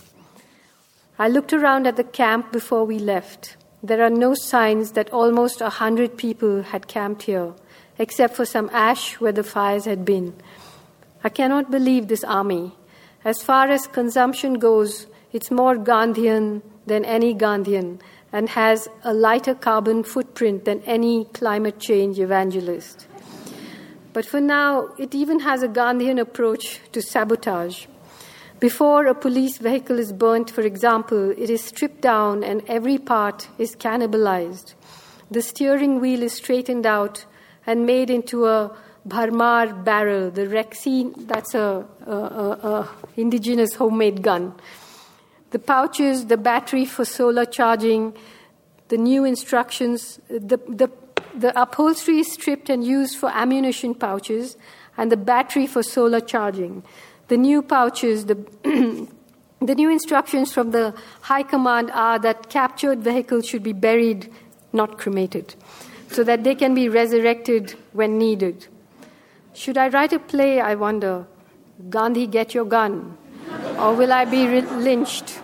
Speaker 3: I looked around at the camp before we left. There are no signs that almost a hundred people had camped here, except for some ash where the fires had been. I cannot believe this army. As far as consumption goes, it's more Gandhian than any Gandhian and has a lighter carbon footprint than any climate change evangelist. But for now, it even has a Gandhian approach to sabotage. Before a police vehicle is burnt, for example, it is stripped down and every part is cannibalized. The steering wheel is straightened out and made into a Bharmar barrel, the Rexine, that's a, a, a, a indigenous homemade gun. The pouches, the battery for solar charging, the new instructions, the, the, the upholstery is stripped and used for ammunition pouches, and the battery for solar charging. The new pouches, the, the new instructions from the High Command are that captured vehicles should be buried, not cremated, so that they can be resurrected when needed. Should I write a play, I wonder, Gandhi, get your gun, or will I be re- lynched?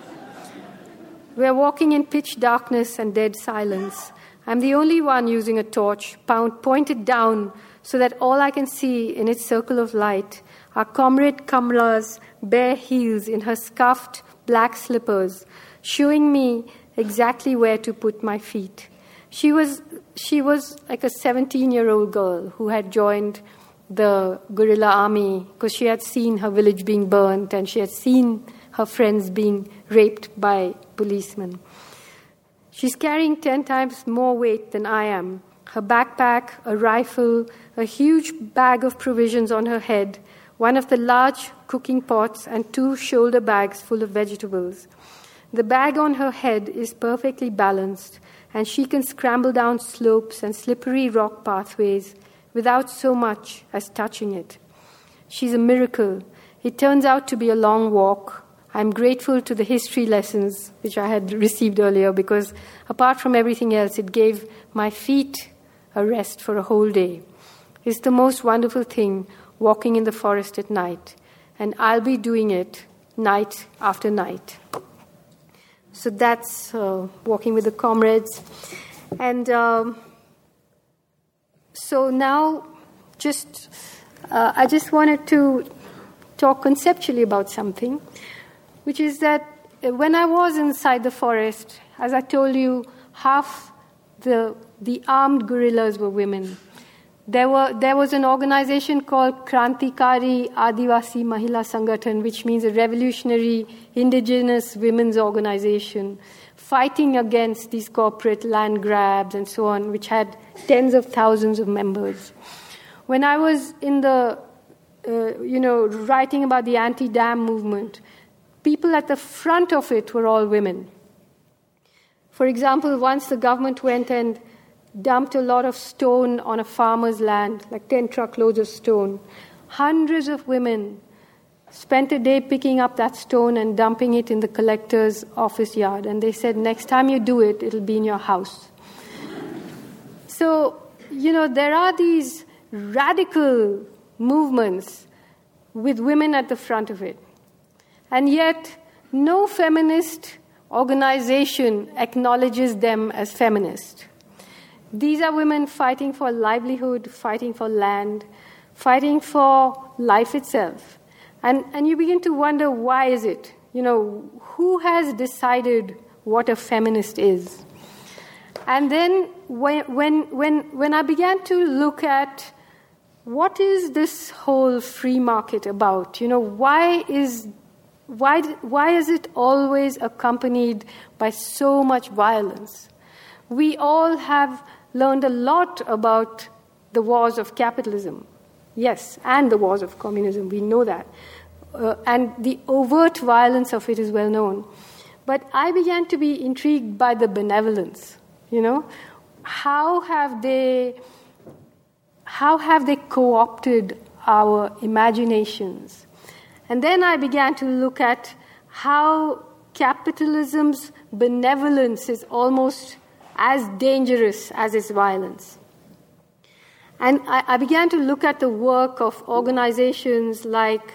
Speaker 3: We're walking in pitch darkness and dead silence. I'm the only one using a torch, pound, pointed down, so that all I can see in its circle of light are Comrade Kamla's bare heels in her scuffed black slippers, showing me exactly where to put my feet. She was she was like a seventeen-year-old girl who had joined the guerrilla army because she had seen her village being burnt and she had seen her friends being raped by policemen. She's carrying ten times more weight than I am. Her backpack, a rifle, a huge bag of provisions on her head, one of the large cooking pots, and two shoulder bags full of vegetables. The bag on her head is perfectly balanced, and she can scramble down slopes and slippery rock pathways without so much as touching it. She's a miracle. It turns out to be a long walk. I'm grateful to the history lessons which I had received earlier because apart from everything else, it gave my feet a rest for a whole day. It's the most wonderful thing, walking in the forest at night. And I'll be doing it night after night. So that's uh, walking with the comrades. And um, so now just uh, I just wanted to talk conceptually about something, which is that when I was inside the forest, as I told you, half the the armed guerrillas were women. There were there was an organization called Krantikari Adivasi Mahila Sangathan, which means a revolutionary indigenous women's organization, fighting against these corporate land grabs and so on, which had tens of thousands of members. When I was in the, uh, you know, writing about the anti-dam movement, people at the front of it were all women. For example, once the government went and dumped a lot of stone on a farmer's land, like ten truckloads of stone. Hundreds of women spent a day picking up that stone and dumping it in the collector's office yard. And they said, next time you do it, it'll be in your house. So, you know, there are these radical movements with women at the front of it. And yet, no feminist organization acknowledges them as feminist. These are women fighting for livelihood, fighting for land, fighting for life itself. And and you begin to wonder, why is it? You know, who has decided what a feminist is? And then when when when when I began to look at what is this whole free market about? You know, why is why why is it always accompanied by so much violence? We all have learned a lot about the wars of capitalism, yes, and the wars of communism, we know that. Uh, and the overt violence of it is well known. But I began to be intrigued by the benevolence, you know. How have they, how have they co-opted our imaginations? And then I began to look at how capitalism's benevolence is almost as dangerous as its violence. And I, I began to look at the work of organizations like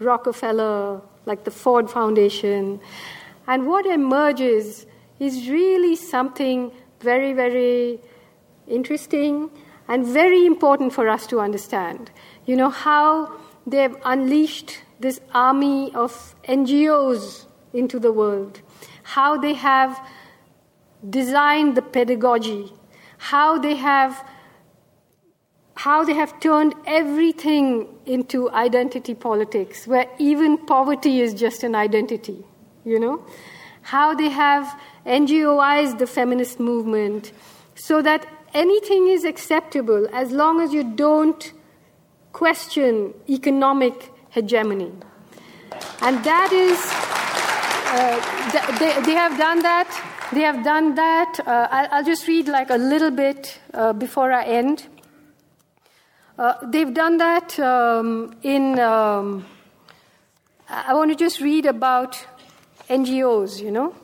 Speaker 3: Rockefeller, like the Ford Foundation. And what emerges is really something very, very interesting and very important for us to understand. You know, how they've unleashed this army of N G Os into the world, how they have designed the pedagogy, how they have how they have turned everything into identity politics, where even poverty is just an identity, you know, how they have N G O'ized the feminist movement so that anything is acceptable as long as you don't question economic hegemony. And that is, uh, they, they have done that. They have done that. Uh, I'll, I'll just read like a little bit uh, before I end. Uh, they've done that um, in, um, I want to just read about N G Os, you know.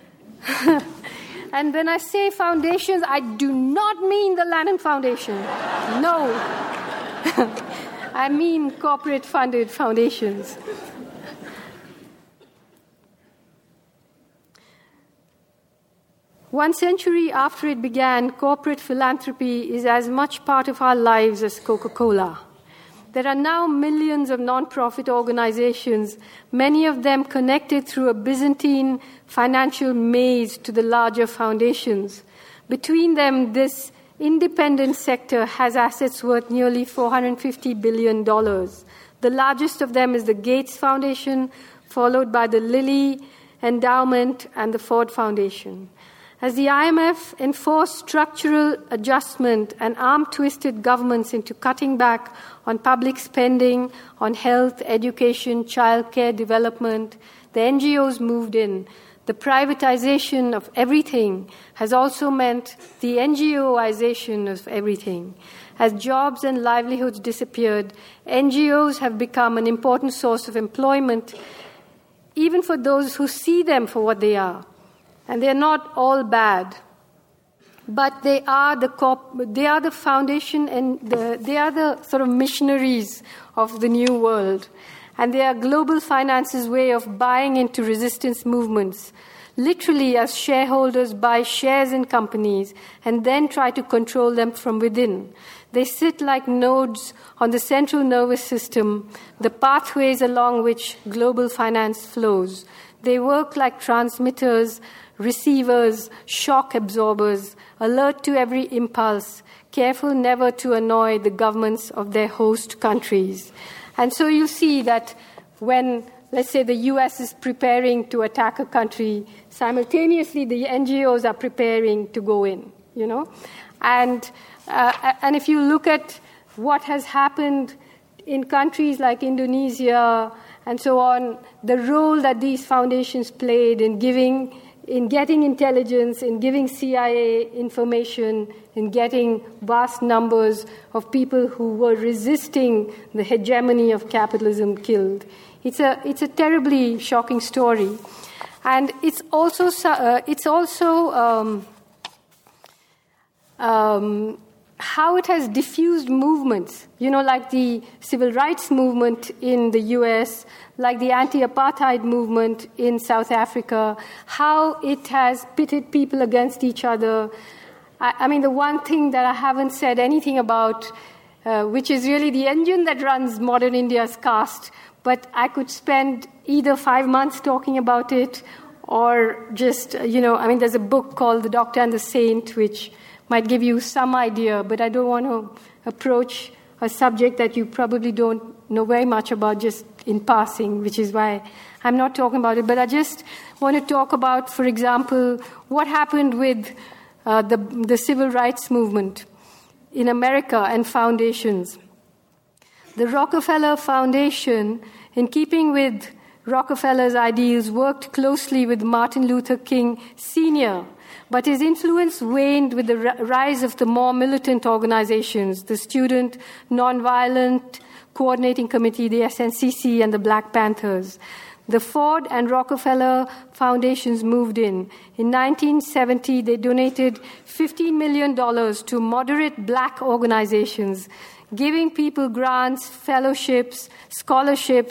Speaker 3: And when I say foundations, I do not mean the Lannan Foundation. No. I mean corporate-funded foundations. One century after it began, corporate philanthropy is as much part of our lives as Coca-Cola. There are now millions of non-profit organizations, many of them connected through a Byzantine financial maze to the larger foundations. Between them, this independent sector has assets worth nearly four hundred fifty billion dollars. The largest of them is the Gates Foundation, followed by the Lilly Endowment and the Ford Foundation. As the I M F enforced structural adjustment and arm-twisted governments into cutting back on public spending, on health, education, childcare, development, the N G Os moved in. The privatization of everything has also meant the NGOization of everything. As jobs and livelihoods disappeared, N G Os have become an important source of employment, even for those who see them for what they are. And they're not all bad, but they are the corp- they are the foundation and the, they are the sort of missionaries of the new world. And they are global finance's way of buying into resistance movements, literally as shareholders buy shares in companies and then try to control them from within. They sit like nodes on the central nervous system, the pathways along which global finance flows. They work like transmitters, receivers, shock absorbers, alert to every impulse, careful never to annoy the governments of their host countries. And so you see that when, let's say, the U S is preparing to attack a country, simultaneously the N G Os are preparing to go in, you know. And, uh, and if you look at what has happened in countries like Indonesia and so on, the role that these foundations played in giving in getting intelligence, in giving C I A information, in getting vast numbers of people who were resisting the hegemony of capitalism killed. It's a it's a terribly shocking story, and it's also uh, it's also um, um, how it has diffused movements. You know, like the civil rights movement in the U S, like the anti-apartheid movement in South Africa, how it has pitted people against each other. I, I mean, the one thing that I haven't said anything about, uh, which is really the engine that runs modern India's caste, but I could spend either five months talking about it or just, you know, I mean, there's a book called The Doctor and the Saint, which might give you some idea, but I don't want to approach a subject that you probably don't know very much about just in passing, which is why I'm not talking about it. But I just want to talk about, for example, what happened with uh, the, the civil rights movement in America and foundations. The Rockefeller Foundation, in keeping with Rockefeller's ideals, worked closely with Martin Luther King Senior, but his influence waned with the rise of the more militant organizations, the Student Nonviolent Coordinating Committee, the S N C C, and the Black Panthers. The Ford and Rockefeller foundations moved in. In nineteen seventy, they donated fifteen million dollars to moderate black organizations, giving people grants, fellowships, scholarships,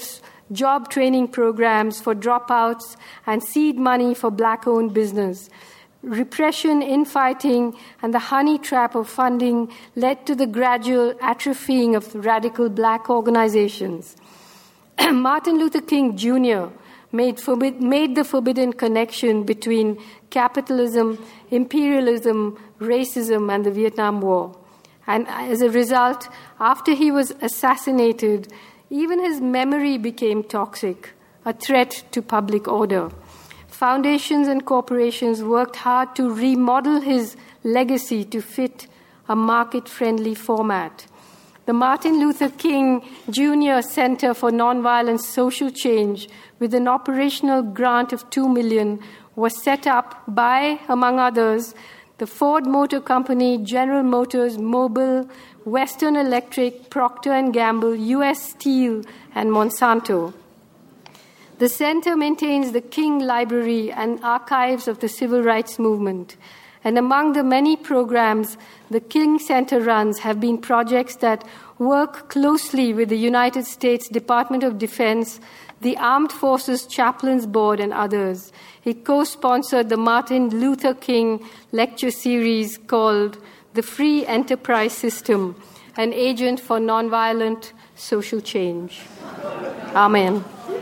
Speaker 3: job training programs for dropouts, and seed money for black-owned business. Repression, infighting, and the honey trap of funding led to the gradual atrophying of radical black organizations. Martin Luther King Junior made, forbid- made the forbidden connection between capitalism, imperialism, racism, and the Vietnam War. And as a result, after he was assassinated, even his memory became toxic, a threat to public order. Foundations and corporations worked hard to remodel his legacy to fit a market-friendly format. The Martin Luther King Junior Center for Nonviolent Social Change, with an operational grant of two million dollars, was set up by, among others, the Ford Motor Company, General Motors, Mobil, Western Electric, Procter and Gamble, U S Steel, and Monsanto. The center maintains the King Library and archives of the civil rights movement. And among the many programs the King Center runs have been projects that work closely with the United States Department of Defense, the Armed Forces Chaplains Board, and others. He co-sponsored the Martin Luther King lecture series called The Free Enterprise System, an agent for nonviolent social change. Amen.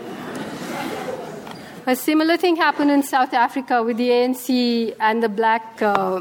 Speaker 3: A similar thing happened in South Africa with the A N C and the Black uh,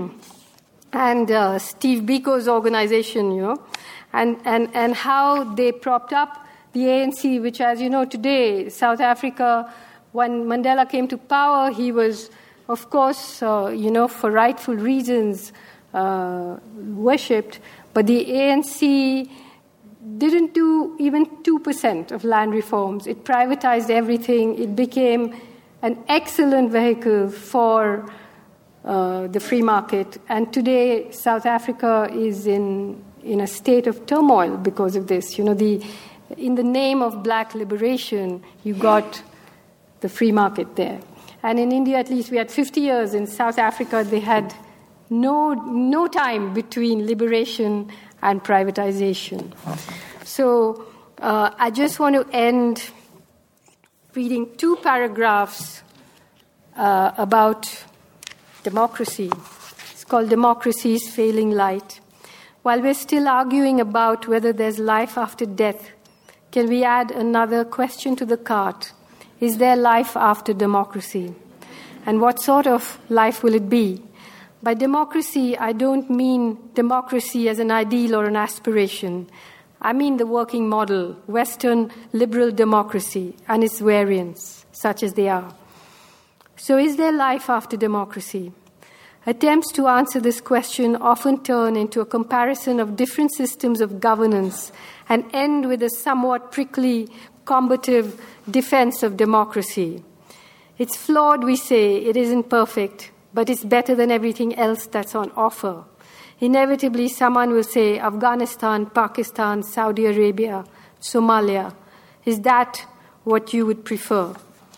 Speaker 3: and uh, Steve Biko's organization, you know, and, and, and how they propped up the A N C, which, as you know, today, South Africa, when Mandela came to power, he was, of course, uh, you know, for rightful reasons, uh, worshipped, but the A N C didn't do even two percent of land reforms. It privatized everything. It became an excellent vehicle for uh, the free market. And today, South Africa is in in a state of turmoil because of this. You know, the in the name of black liberation, you got the free market there. And in India, at least, we had fifty years. In South Africa, they had no no time between liberation and privatization. So uh, I just want to end reading two paragraphs uh, about democracy. It's called Democracy's Failing Light. While we're still arguing about whether there's life after death, can we add another question to the cart? Is there life after democracy? And what sort of life will it be? By democracy, I don't mean democracy as an ideal or an aspiration. I mean the working model, Western liberal democracy, and its variants, such as they are. So is there life after democracy? Attempts to answer this question often turn into a comparison of different systems of governance and end with a somewhat prickly, combative defense of democracy. It's flawed, we say, it isn't perfect, but it's better than everything else that's on offer. Inevitably, someone will say, Afghanistan, Pakistan, Saudi Arabia, Somalia. Is that what you would prefer?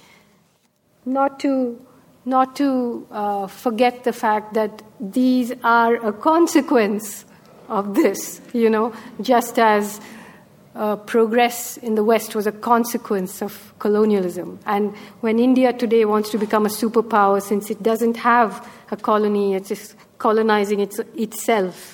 Speaker 3: Not to, not to uh, forget the fact that these are a consequence of this, you know, just as uh, progress in the West was a consequence of colonialism. And when India today wants to become a superpower, since it doesn't have a colony, it's just colonizing its, itself.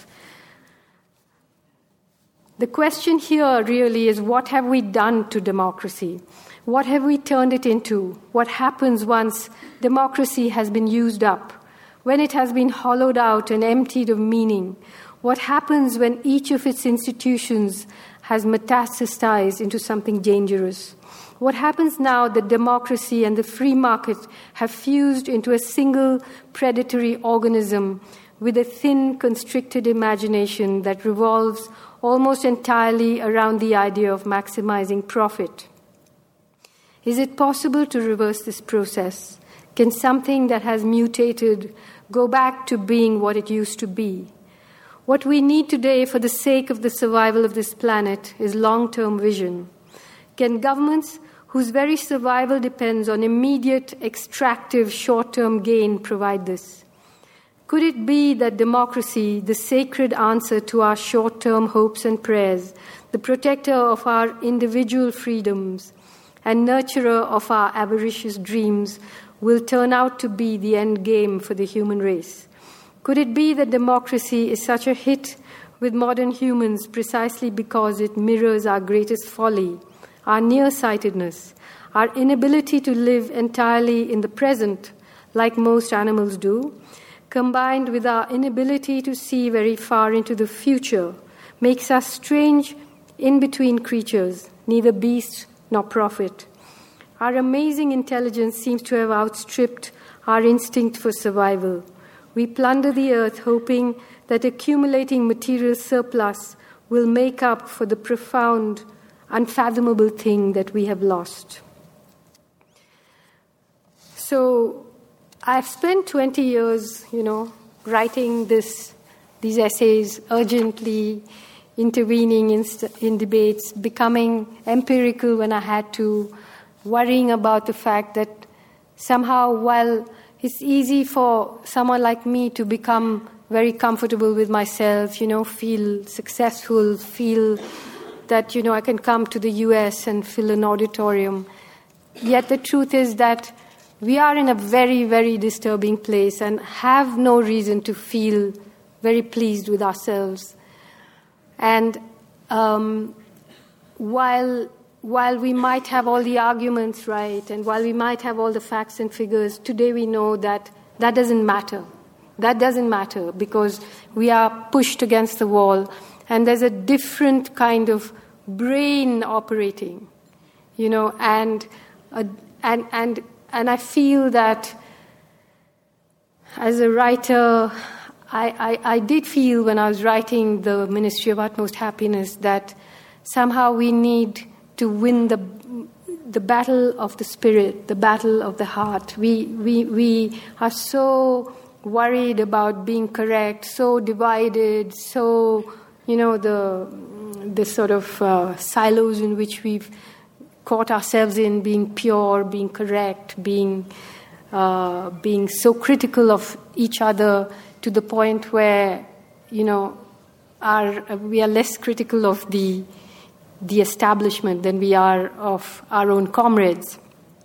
Speaker 3: The question here really is, what have we done to democracy? What have we turned it into? What happens once democracy has been used up? When it has been hollowed out and emptied of meaning? What happens when each of its institutions has metastasized into something dangerous? What happens now that democracy and the free market have fused into a single predatory organism with a thin, constricted imagination that revolves almost entirely around the idea of maximizing profit? Is it possible to reverse this process? Can something that has mutated go back to being what it used to be? What we need today for the sake of the survival of this planet is long-term vision. Can governments whose very survival depends on immediate, extractive, short-term gain provide this? Could it be that democracy, the sacred answer to our short-term hopes and prayers, the protector of our individual freedoms, and nurturer of our avaricious dreams will turn out to be the end game for the human race? Could it be that democracy is such a hit with modern humans precisely because it mirrors our greatest folly, our nearsightedness, our inability to live entirely in the present like most animals do, combined with our inability to see very far into the future, makes us strange in-between creatures, neither beast nor prophet. Our amazing intelligence seems to have outstripped our instinct for survival. We plunder the earth hoping that accumulating material surplus will make up for the profound, unfathomable thing that we have lost. So I've spent twenty years, you know, writing this, these essays, urgently intervening in, in debates, becoming empirical when I had to, worrying about the fact that somehow while it's easy for someone like me to become very comfortable with myself, you know, feel successful, feel that, you know, I can come to the U S and fill an auditorium. Yet the truth is that we are in a very, very disturbing place and have no reason to feel very pleased with ourselves. And um, while while we might have all the arguments right, and while we might have all the facts and figures, today we know that that doesn't matter. That doesn't matter because we are pushed against the wall, and there's a different kind of brain operating, you know, and uh, and and and I feel that as a writer, I, I, I did feel when I was writing the Ministry of Utmost Happiness that somehow we need to win the the battle of the spirit, the battle of the heart. We we we are so worried about being correct, so divided, so, you know, the the sort of uh, silos in which we've caught ourselves in, being pure, being correct, being uh, being so critical of each other to the point where, you know, our we are less critical of the the establishment than we are of our own comrades.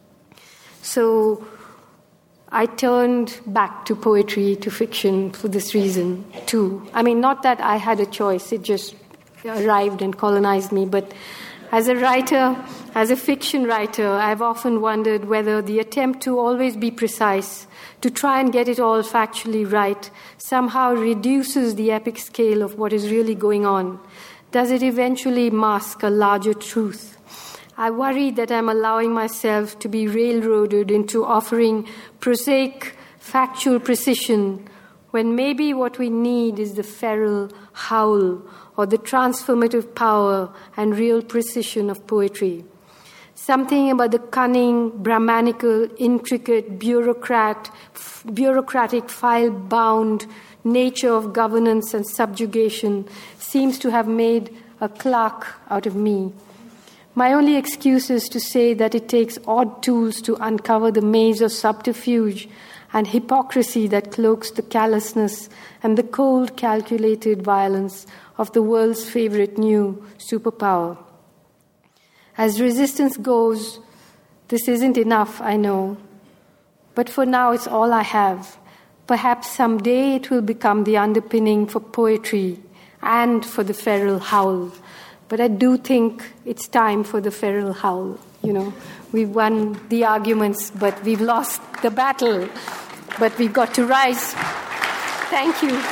Speaker 3: So I turned back to poetry, to fiction for this reason too. I mean, not that I had a choice, it just arrived and colonized me, but as a writer, as a fiction writer, I've often wondered whether the attempt to always be precise, to try and get it all factually right, somehow reduces the epic scale of what is really going on. Does it eventually mask a larger truth? I worry that I'm allowing myself to be railroaded into offering prosaic, factual precision when maybe what we need is the feral howl or the transformative power and real precision of poetry. Something about the cunning, Brahmanical, intricate, bureaucrat, f- bureaucratic, file-bound nature of governance and subjugation seems to have made a clerk out of me. My only excuse is to say that it takes odd tools to uncover the maze of subterfuge and hypocrisy that cloaks the callousness and the cold, calculated violence of the world's favorite new superpower. As resistance goes, this isn't enough, I know. But for now, it's all I have. Perhaps someday it will become the underpinning for poetry and for the feral howl. But I do think it's time for the feral howl. You know, we've won the arguments, but we've lost the battle. But we've got to rise. Thank you.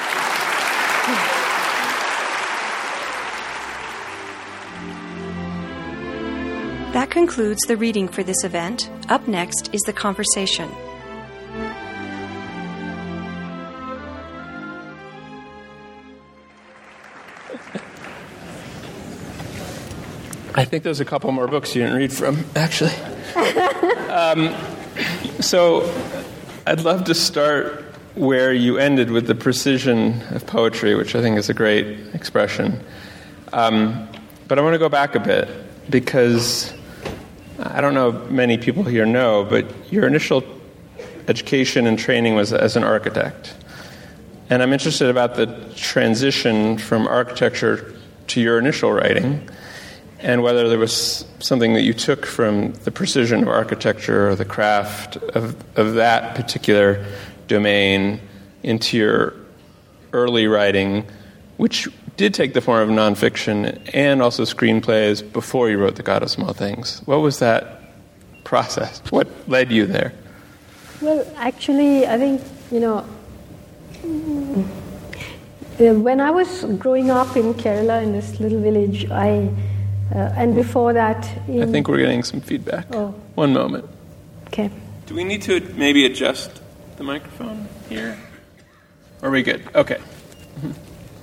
Speaker 1: That concludes the reading for this event. Up next is the conversation.
Speaker 2: I think there's a couple more books you didn't read from, actually. um, so I'd love to start where you ended with the precision of poetry, which I think is a great expression. Um, but I want to go back a bit because I don't know if many people here know, but your initial education and training was as an architect. And I'm interested about the transition from architecture to your initial writing. and whether there was something that you took from the precision of architecture or the craft of, of that particular domain into your early writing, which did take the form of nonfiction and also screenplays before you wrote The God of Small Things. What was that process? What led you there?
Speaker 3: Well, actually, I think, you know, when I was growing up in Kerala, in this little village, I, uh, and before that... In,
Speaker 2: I think we're getting some feedback.
Speaker 3: Oh.
Speaker 2: One moment.
Speaker 3: Okay.
Speaker 2: Do we need to maybe adjust the microphone here? Or are we good? Okay. Mm-hmm.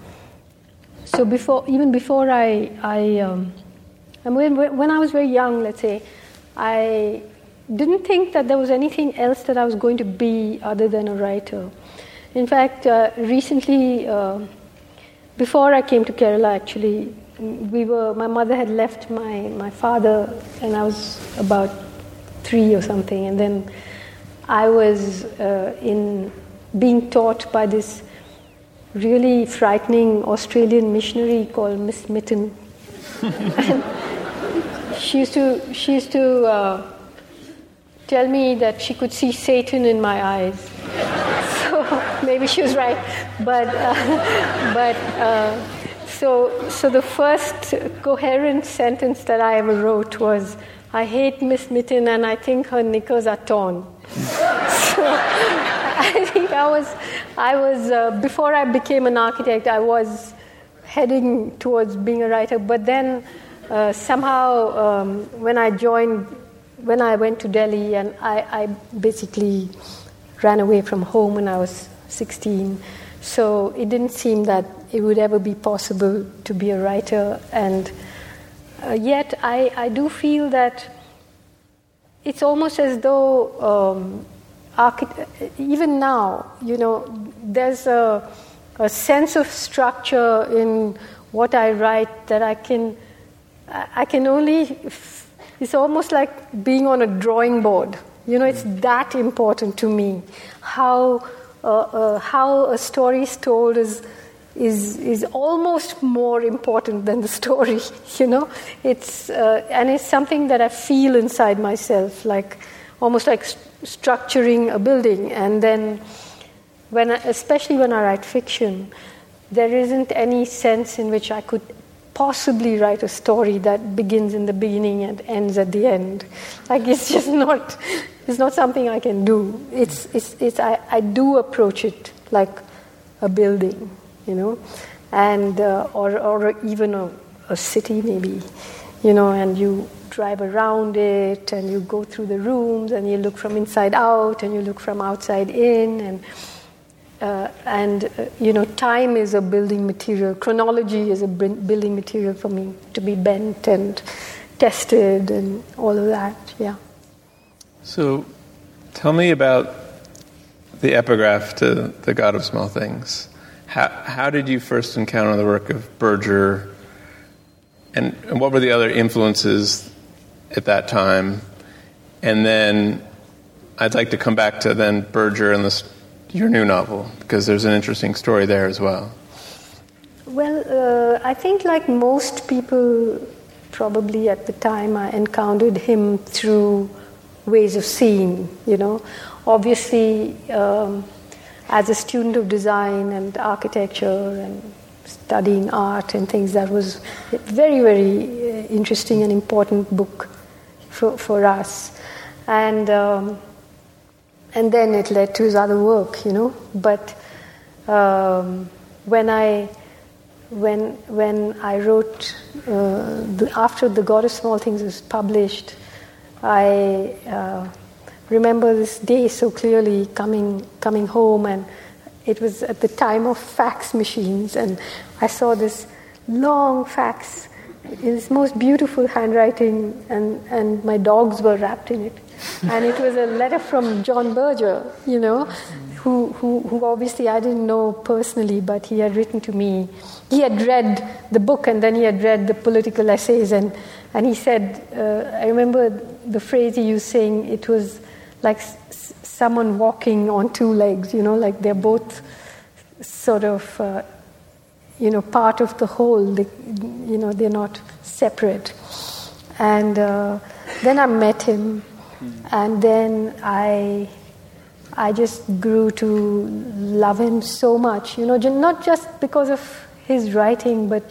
Speaker 3: So before, even before I, I, um, and when, when I was very young, let's say, I didn't think that there was anything else that I was going to be other than a writer. In fact, uh, recently, uh, before I came to Kerala, actually, we were. My mother had left my, my father, and I was about three or something, and then I was uh, in being taught by this really frightening Australian missionary called Miss Mitten. And she used to she used to uh, tell me that she could see Satan in my eyes. So maybe she was right, but uh, but uh, so so the first coherent sentence that I ever wrote was, "I hate Miss Mitten and I think her knickers are torn." So I think I was, I was uh, before I became an architect, I was heading towards being a writer. But then uh, somehow, um, when I joined, when I went to Delhi, and I, I basically ran away from home when I was sixteen. So it didn't seem that it would ever be possible to be a writer. And uh, yet, I, I do feel that it's almost as though. Um, Even now, you know, there's a, a sense of structure in what I write that I can, I can only, it's almost like being on a drawing board. You know, it's that important to me. How, uh, uh, how a story is told is, is, is almost more important than the story, you know. It's, uh, and it's something that I feel inside myself, like, almost like st- structuring a building. And then, when I, especially when I write fiction, there isn't any sense in which I could possibly write a story that begins in the beginning and ends at the end. Like, it's just not, it's not something I can do. It's, it's, it's. I, I do approach it like a building, you know, and uh, or or even a, a city maybe, you know, and you drive around it, and you go through the rooms, and you look from inside out, and you look from outside in, and uh, and uh, you know, time is a building material. Chronology is a building material for me, to be bent and tested, and all of that. Yeah.
Speaker 2: So, tell me about the epigraph to The God of Small Things. How how did you first encounter the work of Berger, and, and what were the other influences at that time? And then I'd like to come back to then Berger and this, your new novel, because there's an interesting story there as well.
Speaker 3: Well, uh, I think like most people probably at the time, I encountered him through ways of seeing, you know. Obviously, um, as a student of design and architecture and studying art and things, that was a very, very interesting and important book for, for us. And um, and then it led to his other work, you know. But um, when I when when I wrote uh, the, after The God of Small Things was published, I uh, remember this day so clearly, coming coming home, and it was at the time of fax machines, and I saw this long fax in this most beautiful handwriting, and, and my dogs were wrapped in it. And it was a letter from John Berger, you know, who, who, who obviously I didn't know personally, but he had written to me. He had read the book, and then he had read the political essays, and, and he said, uh, I remember the phrase he used, saying it was like s- someone walking on two legs, you know, like they're both sort of uh, you know, part of the whole. They, you know, they're not separate. And uh, then I met him, and then I, I just grew to love him so much. You know, not just because of his writing, but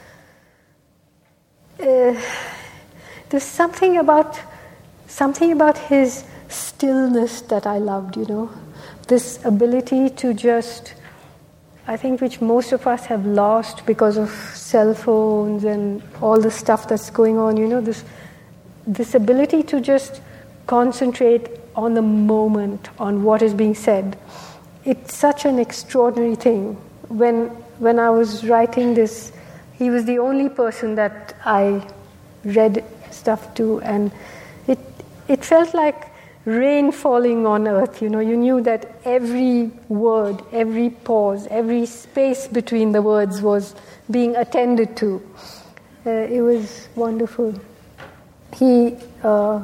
Speaker 3: uh, there's something about something about his stillness that I loved. You know, this ability to just, I think, which most of us have lost because of cell phones and all the stuff that's going on, you know, this this ability to just concentrate on the moment, on what is being said. It's such an extraordinary thing. When when I was writing this, he was the only person that I read stuff to, and it it felt like rain falling on earth. You know, you knew that every word, every pause, every space between the words was being attended to. Uh, it was wonderful. He, uh,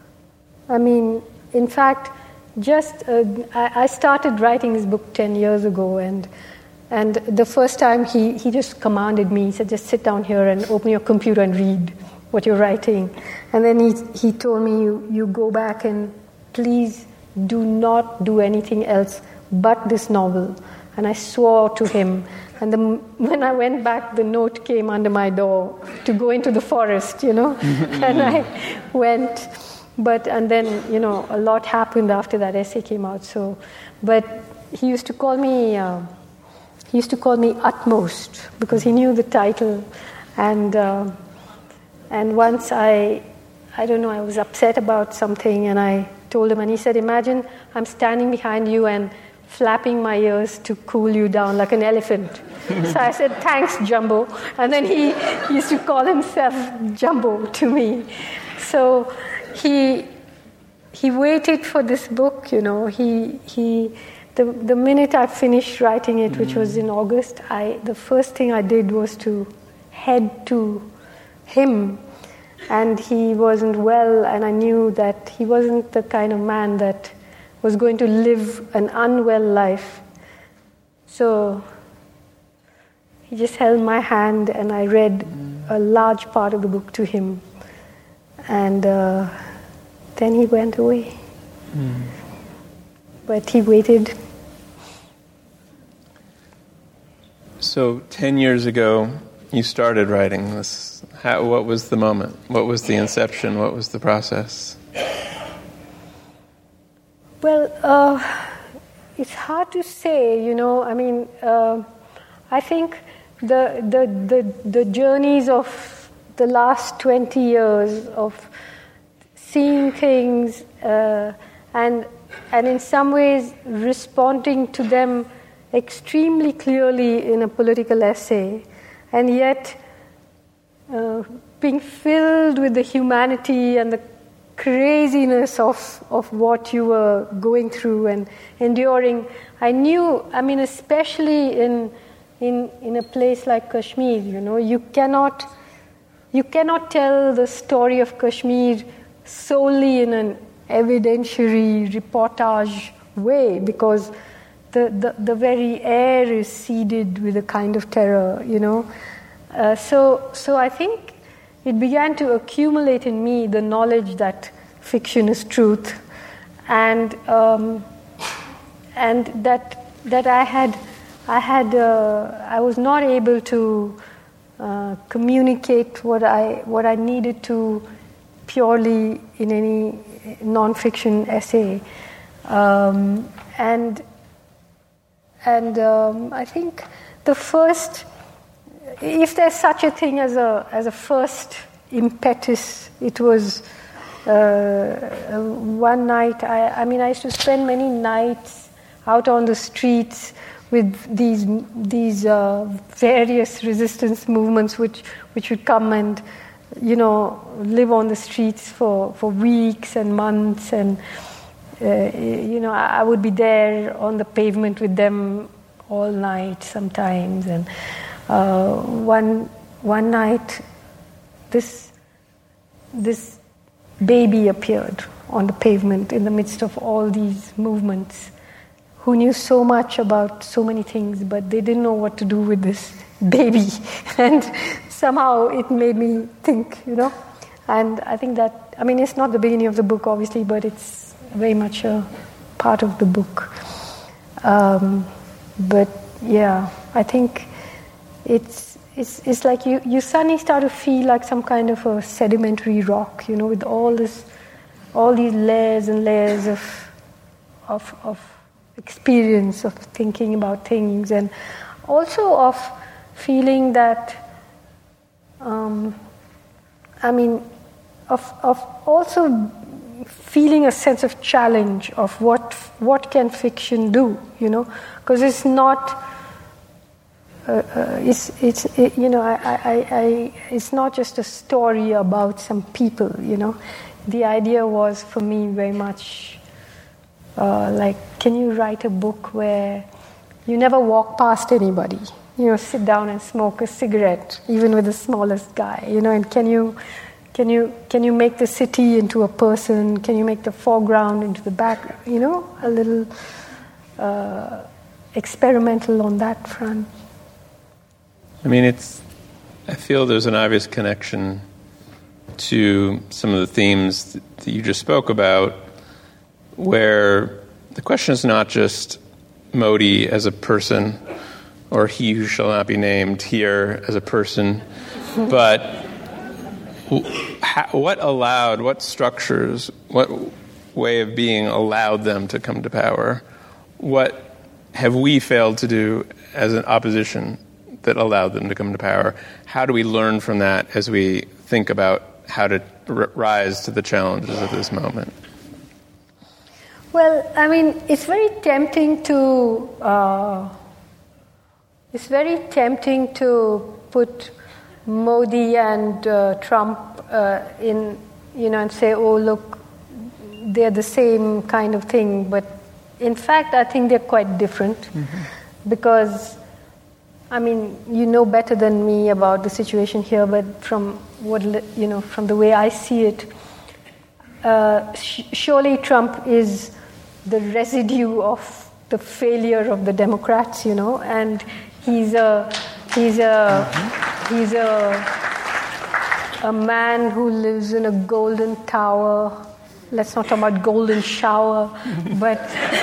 Speaker 3: I mean, in fact, just uh, I, I started writing this book ten years ago, and and the first time he, he just commanded me, he said, just sit down here and open your computer and read what you're writing. And then he he told me, you, you go back and please do not do anything else but this novel. And I swore to him. And the, when I went back, the note came under my door to go into the forest, you know. And I went. But, and then, you know, a lot happened after that essay came out. So, but he used to call me, uh, he used to call me Utmost, because he knew the title. And, uh, and once I, I don't know, I was upset about something, and I told him, and he said, imagine I'm standing behind you and flapping my ears to cool you down like an elephant. So I said, thanks, Jumbo. And then he, he used to call himself Jumbo to me. So he he waited for this book, you know. He he the the minute I finished writing it, which was in August, I the first thing I did was to head to him. And he wasn't well, and I knew that he wasn't the kind of man that was going to live an unwell life. So he just held my hand, and I read a large part of the book to him. And uh, then he went away. Mm. But he waited.
Speaker 2: So ten years ago, you started writing this. How, what was the moment? What was the inception? What was the process?
Speaker 3: Well, uh, it's hard to say, you know. I mean, uh, I think the, the the the journeys of the last twenty years of seeing things uh, and and in some ways responding to them extremely clearly in a political essay, and yet uh, being filled with the humanity and the craziness of, of what you were going through and enduring. I knew, I mean, especially in in in a place like Kashmir, you know, you cannot you cannot tell the story of Kashmir solely in an evidentiary reportage way, because the, the, the very air is seeded with a kind of terror, you know. Uh, so so I think it began to accumulate in me the knowledge that fiction is truth, and um, and that that I had I had uh, I was not able to uh, communicate what I what I needed to purely in any non-fiction essay, um, and and um, I think the first, if there's such a thing as a as a first impetus, it was uh, one night. I, I mean, I used to spend many nights out on the streets with these these uh, various resistance movements, which which would come and, you know, live on the streets for, for weeks and months, and uh, you know, I would be there on the pavement with them all night sometimes. And uh, one one night, this this baby appeared on the pavement in the midst of all these movements, who knew so much about so many things, but they didn't know what to do with this baby. And somehow it made me think, you know. And I think that, I mean, it's not the beginning of the book, obviously, but it's very much a part of the book. Um, but yeah, I think it's it's it's like you, you suddenly start to feel like some kind of a sedimentary rock, you know, with all this, all these layers and layers of of of experience, of thinking about things, and also of feeling that, um, I mean, of of also feeling a sense of challenge of what what can fiction do, you know, because it's not, uh, uh, it's it's it, you know, I, I, I it's not just a story about some people, you know. The idea was for me very much uh, like, can you write a book where you never walk past anybody, you know, sit down and smoke a cigarette, even with the smallest guy, you know, and can you Can you can you make the city into a person? Can you make the foreground into the background? You know, a little uh, experimental on that front.
Speaker 2: I mean, it's. I feel there's an obvious connection to some of the themes that you just spoke about, where the question is not just Modi as a person, or he who shall not be named here as a person, but what allowed, what structures, what way of being allowed them to come to power? What have we failed to do as an opposition that allowed them to come to power? How do we learn from that as we think about how to r- rise to the challenges of this moment?
Speaker 3: Well, I mean, it's very tempting to uh, it's very tempting to put Modi and uh, Trump uh, in, you know, and say, oh, look, they're the same kind of thing. But in fact, I think they're quite different. Mm-hmm. Because, I mean, you know better than me about the situation here, but from what, you know, from the way I see it, uh, sh- surely Trump is the residue of the failure of the Democrats, you know, and he's a he's a mm-hmm. He's a, a man who lives in a golden tower. Let's not talk about golden shower, but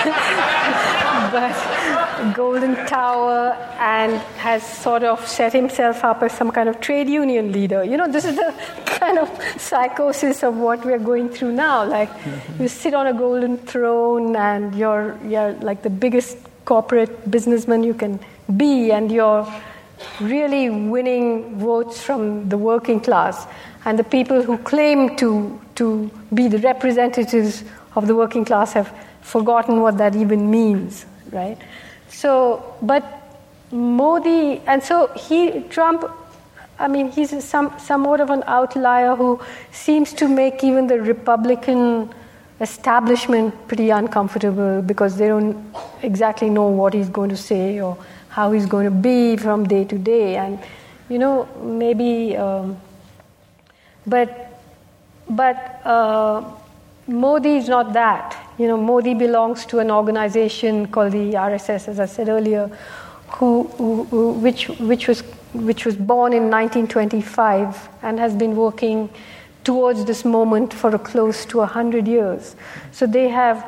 Speaker 3: but golden tower, and has sort of set himself up as some kind of trade union leader. You know, this is the kind of psychosis of what we're going through now. Like, mm-hmm. you sit on a golden throne, and you're you're like the biggest corporate businessman you can be, and you're really winning votes from the working class, and the people who claim to to be the representatives of the working class have forgotten what that even means, right? So, but Modi, and so he, Trump, I mean, he's some somewhat of an outlier who seems to make even the Republican establishment pretty uncomfortable, because they don't exactly know what he's going to say or how he's going to be from day to day. And, you know, maybe, um, but, but uh, Modi is not that. You know, Modi belongs to an organization called the R S S, as I said earlier, who, who, who which, which was, which was born in nineteen twenty-five and has been working towards this moment for a close to one hundred years. So they have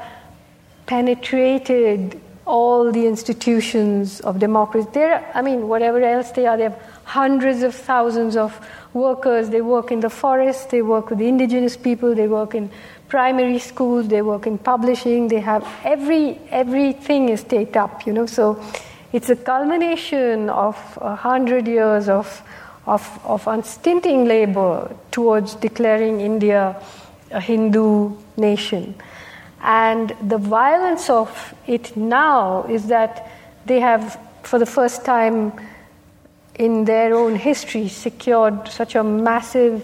Speaker 3: penetrated all the institutions of democracy. They're, I mean, whatever else they are, they have hundreds of thousands of workers. They work in the forest, they work with the indigenous people, they work in primary schools, they work in publishing, they have every, everything is staked up, you know. So it's a culmination of a hundred years of, of, of unstinting labor towards declaring India a Hindu nation. And the violence of it now is that they have, for the first time in their own history, secured such a massive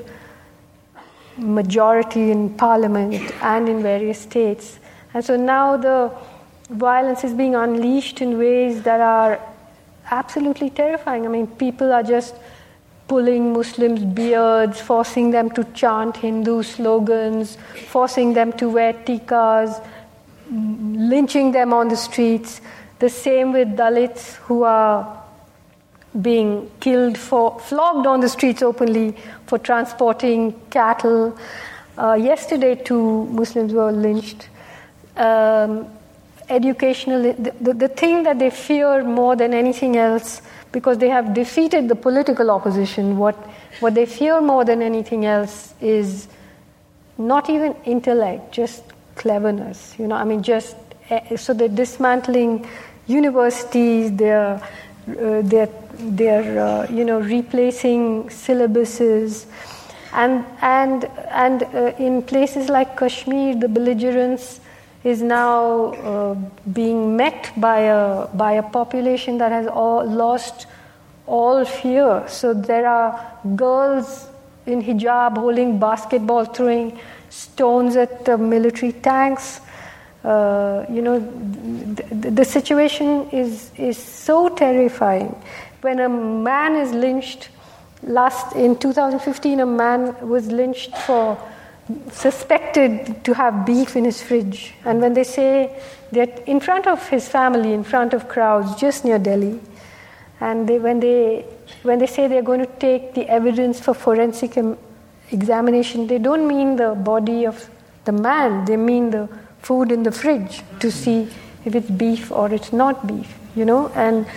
Speaker 3: majority in parliament and in various states. And so now the violence is being unleashed in ways that are absolutely terrifying. I mean, people are just pulling Muslims' beards, forcing them to chant Hindu slogans, forcing them to wear tikas, lynching them on the streets. The same with Dalits who are being killed, for flogged on the streets openly for transporting cattle. Uh, yesterday, two Muslims were lynched. Um, educational, the, the, the thing that they fear more than anything else, because they have defeated the political opposition, what, what they fear more than anything else is not even intellect, just cleverness. You know, I mean, just uh, so they're dismantling universities. They're uh, they're they're uh, you know replacing syllabuses, and and and uh, in places like Kashmir, the belligerence is now uh, being met by a by a population that has all lost all fear. So there are girls in hijab holding basketball, throwing stones at uh, military tanks. Uh, you know, the, the situation is is so terrifying. When a man is lynched, last in two thousand fifteen, a man was lynched for suspected to have beef in his fridge, and when they say that in front of his family, in front of crowds, just near Delhi, and they, when they when they say they're going to take the evidence for forensic examination, they don't mean the body of the man, they mean the food in the fridge to see if it's beef or it's not beef, you know. And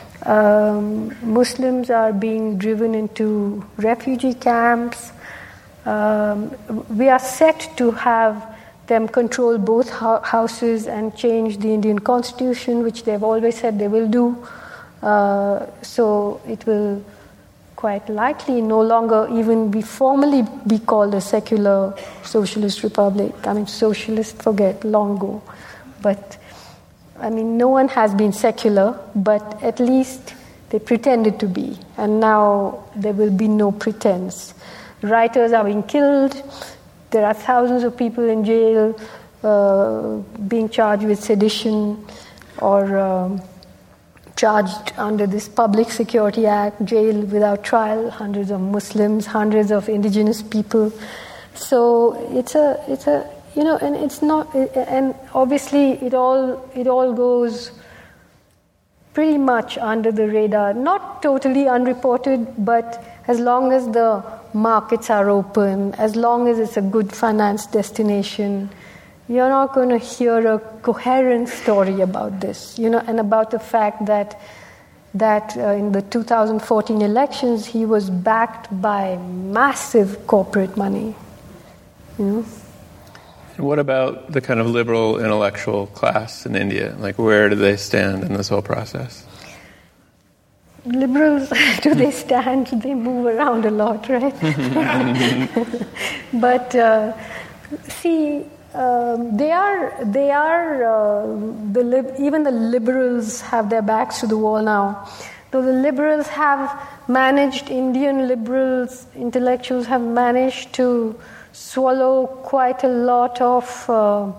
Speaker 3: um, Muslims are being driven into refugee camps. Um, we are set to have them control both ho- houses and change the Indian constitution, which they've always said they will do. Uh, so it will quite likely no longer even be formally be called a secular socialist republic. I mean, socialist, forget, long ago. But, I mean, no one has been secular, but at least they pretended to be. And now there will be no pretense. Writers are being killed. There are thousands of people in jail uh, being charged with sedition or um, charged under this Public Security Act, jail without trial, hundreds of Muslims, hundreds of indigenous people. So it's a, it's a, you know, and it's not, and obviously it all, it all goes pretty much under the radar, not totally unreported, but as long as the markets are open, as long as it's a good finance destination, you're not going to hear a coherent story about this, you know, and about the fact that that uh, in the two thousand fourteen elections he was backed by massive corporate money. You know?
Speaker 2: And what about the kind of liberal intellectual class in India? Like, where do they stand in this whole process?
Speaker 3: Liberals, do they stand? They move around a lot, right? But uh, see. Um, they are, they are, uh, the lib- even the liberals have their backs to the wall now. Though the liberals have managed, Indian liberals, intellectuals have managed to swallow quite a lot of uh,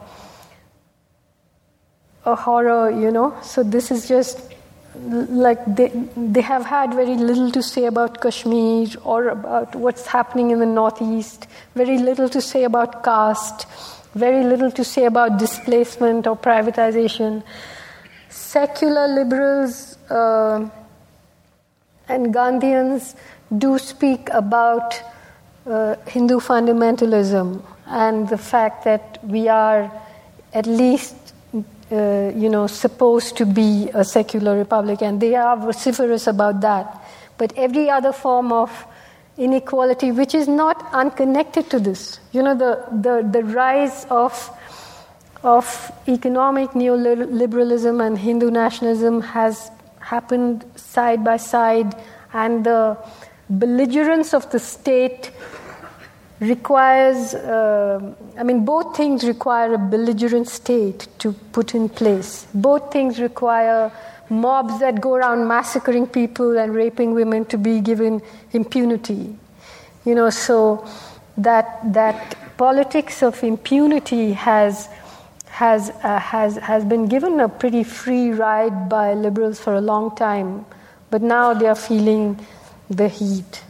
Speaker 3: a horror, you know. So this is just like they, they have had very little to say about Kashmir or about what's happening in the Northeast, very little to say about caste, very little to say about displacement or privatization. Secular liberals uh, and Gandhians do speak about uh, Hindu fundamentalism and the fact that we are at least, uh, you know, supposed to be a secular republic, and they are vociferous about that. But every other form of inequality, which is not unconnected to this. You know, the, the, the rise of, of economic neoliberalism and Hindu nationalism has happened side by side, and the belligerence of the state requires, uh, I mean, both things require a belligerent state to put in place. Both things require mobs that go around massacring people and raping women to be given impunity. You know, so that that politics of impunity has has uh, has has been given a pretty free ride by liberals for a long time, but now they are feeling the heat.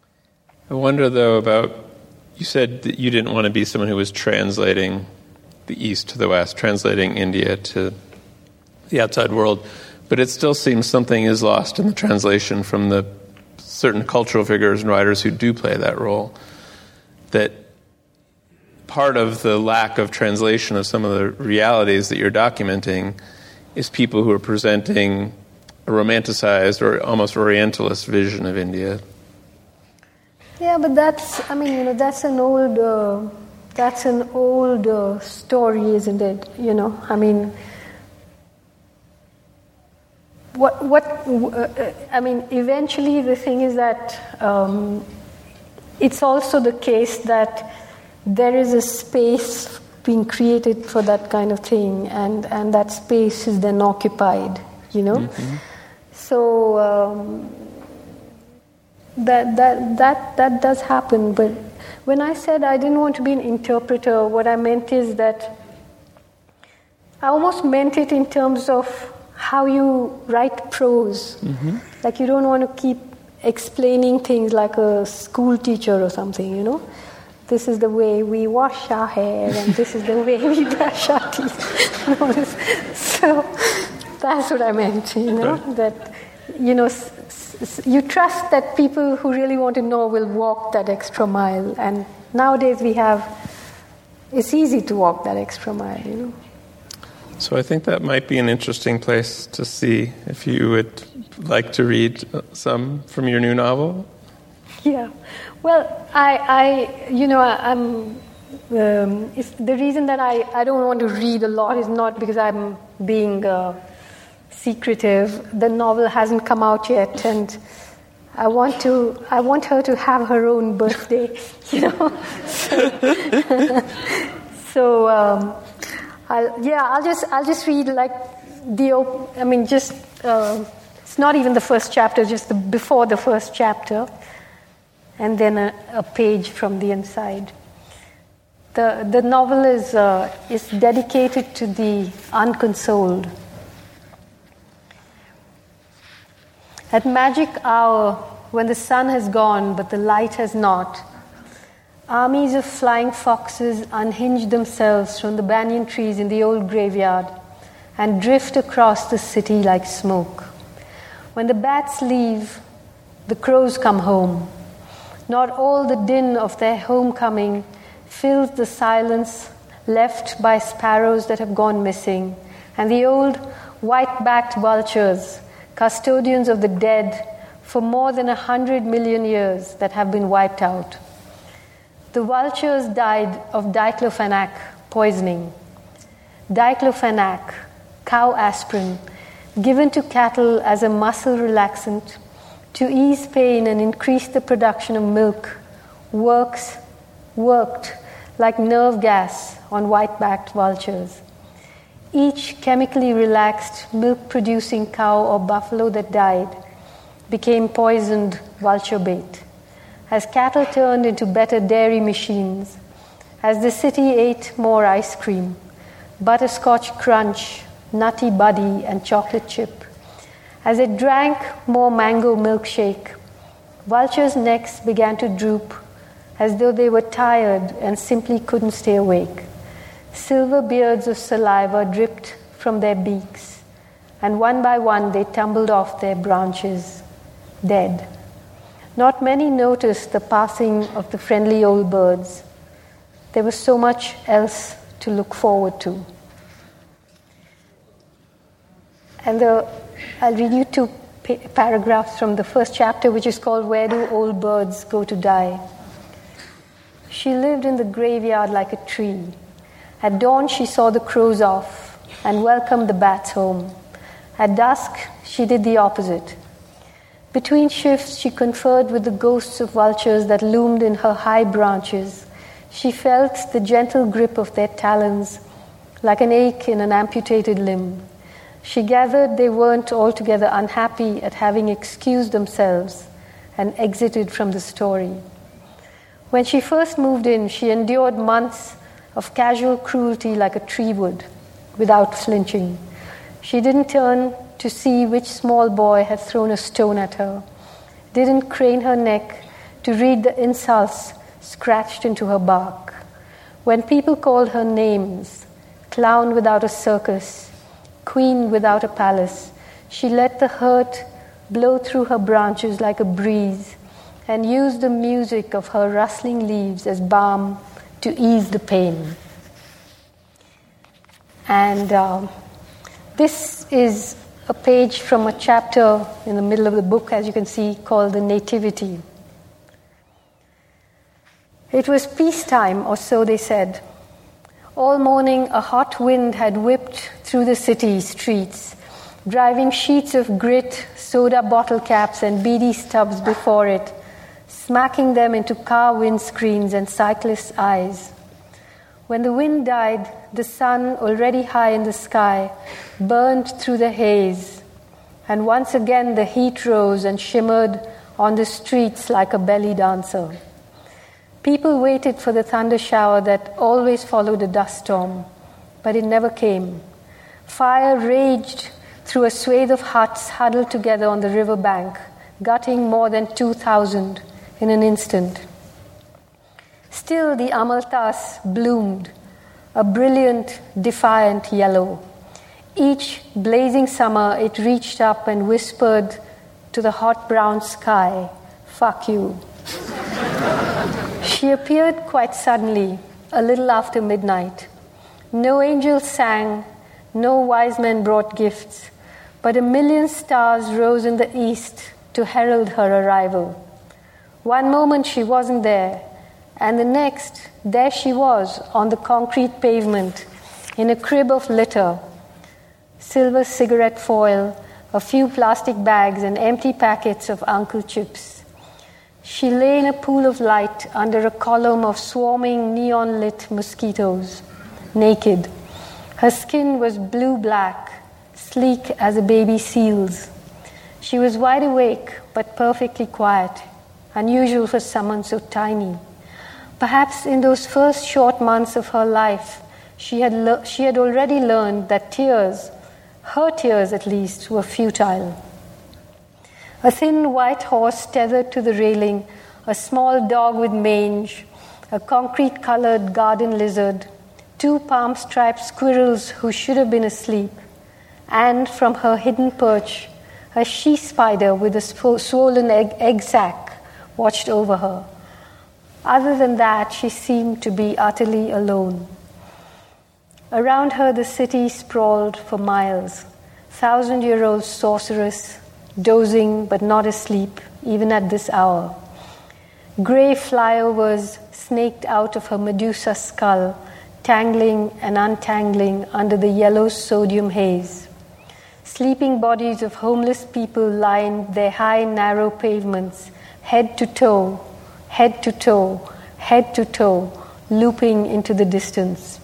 Speaker 2: I wonder, though, about, you said that you didn't want to be someone who was translating the East to the West, translating India to the outside world. But it still seems something is lost in the translation from the certain cultural figures and writers who do play that role. That part of the lack of translation of some of the realities that you're documenting is people who are presenting a romanticized or almost Orientalist vision of India.
Speaker 3: Yeah, but that's, I mean, you know, that's an old, uh, that's an old uh, story, isn't it? You know, I mean, what, what, uh, I mean, eventually the thing is that um, it's also the case that there is a space being created for that kind of thing, and, and that space is then occupied, you know? Mm-hmm. So um, that, that, that, that does happen, but when I said I didn't want to be an interpreter, what I meant is that I almost meant it in terms of how you write prose. Mm-hmm. Like you don't want to keep explaining things like a school teacher or something, you know? This is the way we wash our hair, and this is the way we brush our teeth. And all this. So that's what I meant, you know, right. That, you know, s- s- you trust that people who really want to know will walk that extra mile. And nowadays we have, it's easy to walk that extra mile, you know.
Speaker 2: So I think that might be an interesting place to see if you would like to read some from your new novel.
Speaker 3: Yeah. Well, I, I you know, I, I'm, um, it's the reason that I, I don't want to read a lot is not because I'm being uh, secretive. The novel hasn't come out yet, and I want to, I want her to have her own birthday, you know. So, so um, I'll, yeah, I'll just, I'll just read like the, op- I mean, just, uh, it's not even the first chapter, just the, before the first chapter. And then a, a page from the inside. The the novel is uh, is dedicated to the unconsoled. At magic hour, when the sun has gone but the light has not, armies of flying foxes unhinge themselves from the banyan trees in the old graveyard and drift across the city like smoke. When the bats leave, the crows come home. Not all the din of their homecoming fills the silence left by sparrows that have gone missing, and the old white-backed vultures, custodians of the dead for more than a hundred million years that have been wiped out. The vultures died of diclofenac poisoning. Diclofenac, cow aspirin, given to cattle as a muscle relaxant, to ease pain and increase the production of milk, works, worked like nerve gas on white-backed vultures. Each chemically relaxed milk-producing cow or buffalo that died became poisoned vulture bait. As cattle turned into better dairy machines, as the city ate more ice cream, butterscotch crunch, nutty buddy, and chocolate chip, as it drank more mango milkshake, vultures' necks began to droop as though they were tired and simply couldn't stay awake. Silver beards of saliva dripped from their beaks, and one by one they tumbled off their branches, dead. Not many noticed the passing of the friendly old birds. There was so much else to look forward to. And the I'll read you two pa- paragraphs from the first chapter, which is called Where Do Old Birds Go to Die? She lived in the graveyard like a tree. At dawn, she saw the crows off and welcomed the bats home. At dusk, she did the opposite. Between shifts, she conferred with the ghosts of vultures that loomed in her high branches. She felt the gentle grip of their talons, like an ache in an amputated limb. She gathered they weren't altogether unhappy at having excused themselves and exited from the story. When she first moved in, she endured months of casual cruelty like a tree would, without flinching. She didn't turn to see which small boy had thrown a stone at her, didn't crane her neck to read the insults scratched into her bark. When people called her names, clown without a circus, queen without a palace. She let the hurt blow through her branches like a breeze and used the music of her rustling leaves as balm to ease the pain. And uh, this is a page from a chapter in the middle of the book, as you can see, called The Nativity. It was peacetime, or so they said. All morning a hot wind had whipped through the city streets, driving sheets of grit, soda bottle caps, and beady stubs before it, smacking them into car windscreens and cyclists' eyes. When the wind died, the sun, already high in the sky, burned through the haze, and once again the heat rose and shimmered on the streets like a belly dancer. People waited for the thunder shower that always followed a dust storm, but it never came. Fire raged through a swathe of huts huddled together on the river bank, gutting more than two thousand in an instant. Still the amaltas bloomed, a brilliant, defiant yellow. Each blazing summer it reached up and whispered to the hot brown sky, "Fuck you." She appeared quite suddenly, a little after midnight. No angel sang, no wise men brought gifts, but a million stars rose in the east to herald her arrival. One moment she wasn't there, and the next, there she was on the concrete pavement in a crib of litter, silver cigarette foil, a few plastic bags, and empty packets of Uncle Chips. She lay in a pool of light under a column of swarming neon-lit mosquitoes, naked. Her skin was blue-black, sleek as a baby seal's. She was wide awake, but perfectly quiet, unusual for someone so tiny. Perhaps in those first short months of her life, she had le- she had already learned that tears, her tears at least, were futile. A thin white horse tethered to the railing, a small dog with mange, a concrete-colored garden lizard, two palm-striped squirrels who should have been asleep, and from her hidden perch, a she-spider with a sw- swollen egg, egg sac watched over her. Other than that, she seemed to be utterly alone. Around her, the city sprawled for miles, thousand-year-old sorceress, dozing but not asleep, even at this hour. Grey flyovers snaked out of her Medusa skull, tangling and untangling under the yellow sodium haze. Sleeping bodies of homeless people lined their high, narrow pavements, head to toe, head to toe, head to toe, looping into the distance.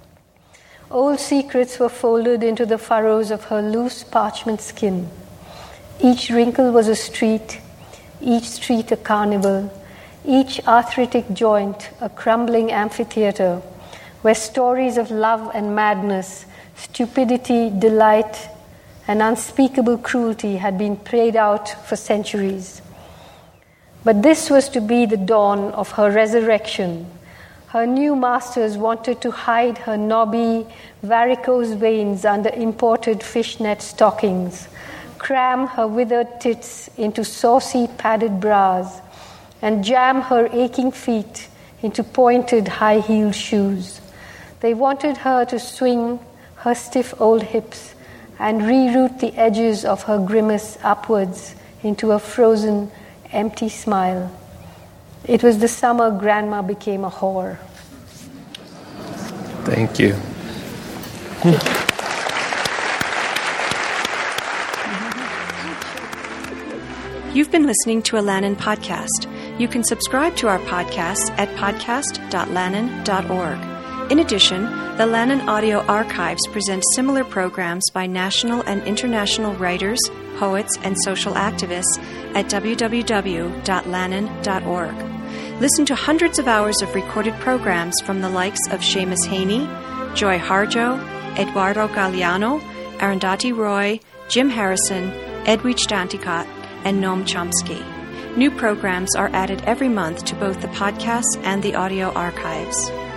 Speaker 3: Old secrets were folded into the furrows of her loose parchment skin. Each wrinkle was a street, each street a carnival, each arthritic joint a crumbling amphitheater where stories of love and madness, stupidity, delight, and unspeakable cruelty had been played out for centuries. But this was to be the dawn of her resurrection. Her new masters wanted to hide her knobby, varicose veins under imported fishnet stockings, cram her withered tits into saucy padded bras, and jam her aching feet into pointed high-heeled shoes. They wanted her to swing her stiff old hips and reroute the edges of her grimace upwards into a frozen, empty smile. It was the summer Grandma became a whore.
Speaker 2: Thank you.
Speaker 1: You've been listening to a Lannan podcast. You can subscribe to our podcast at podcast dot lannan dot org. In addition, the Lannan Audio Archives present similar programs by national and international writers, poets, and social activists at w w w dot lannan dot org. Listen to hundreds of hours of recorded programs from the likes of Seamus Haney, Joy Harjo, Eduardo Galeano, Arundhati Roy, Jim Harrison, Edwidge Danticat, and Noam Chomsky. New programs are added every month to both the podcasts and the audio archives.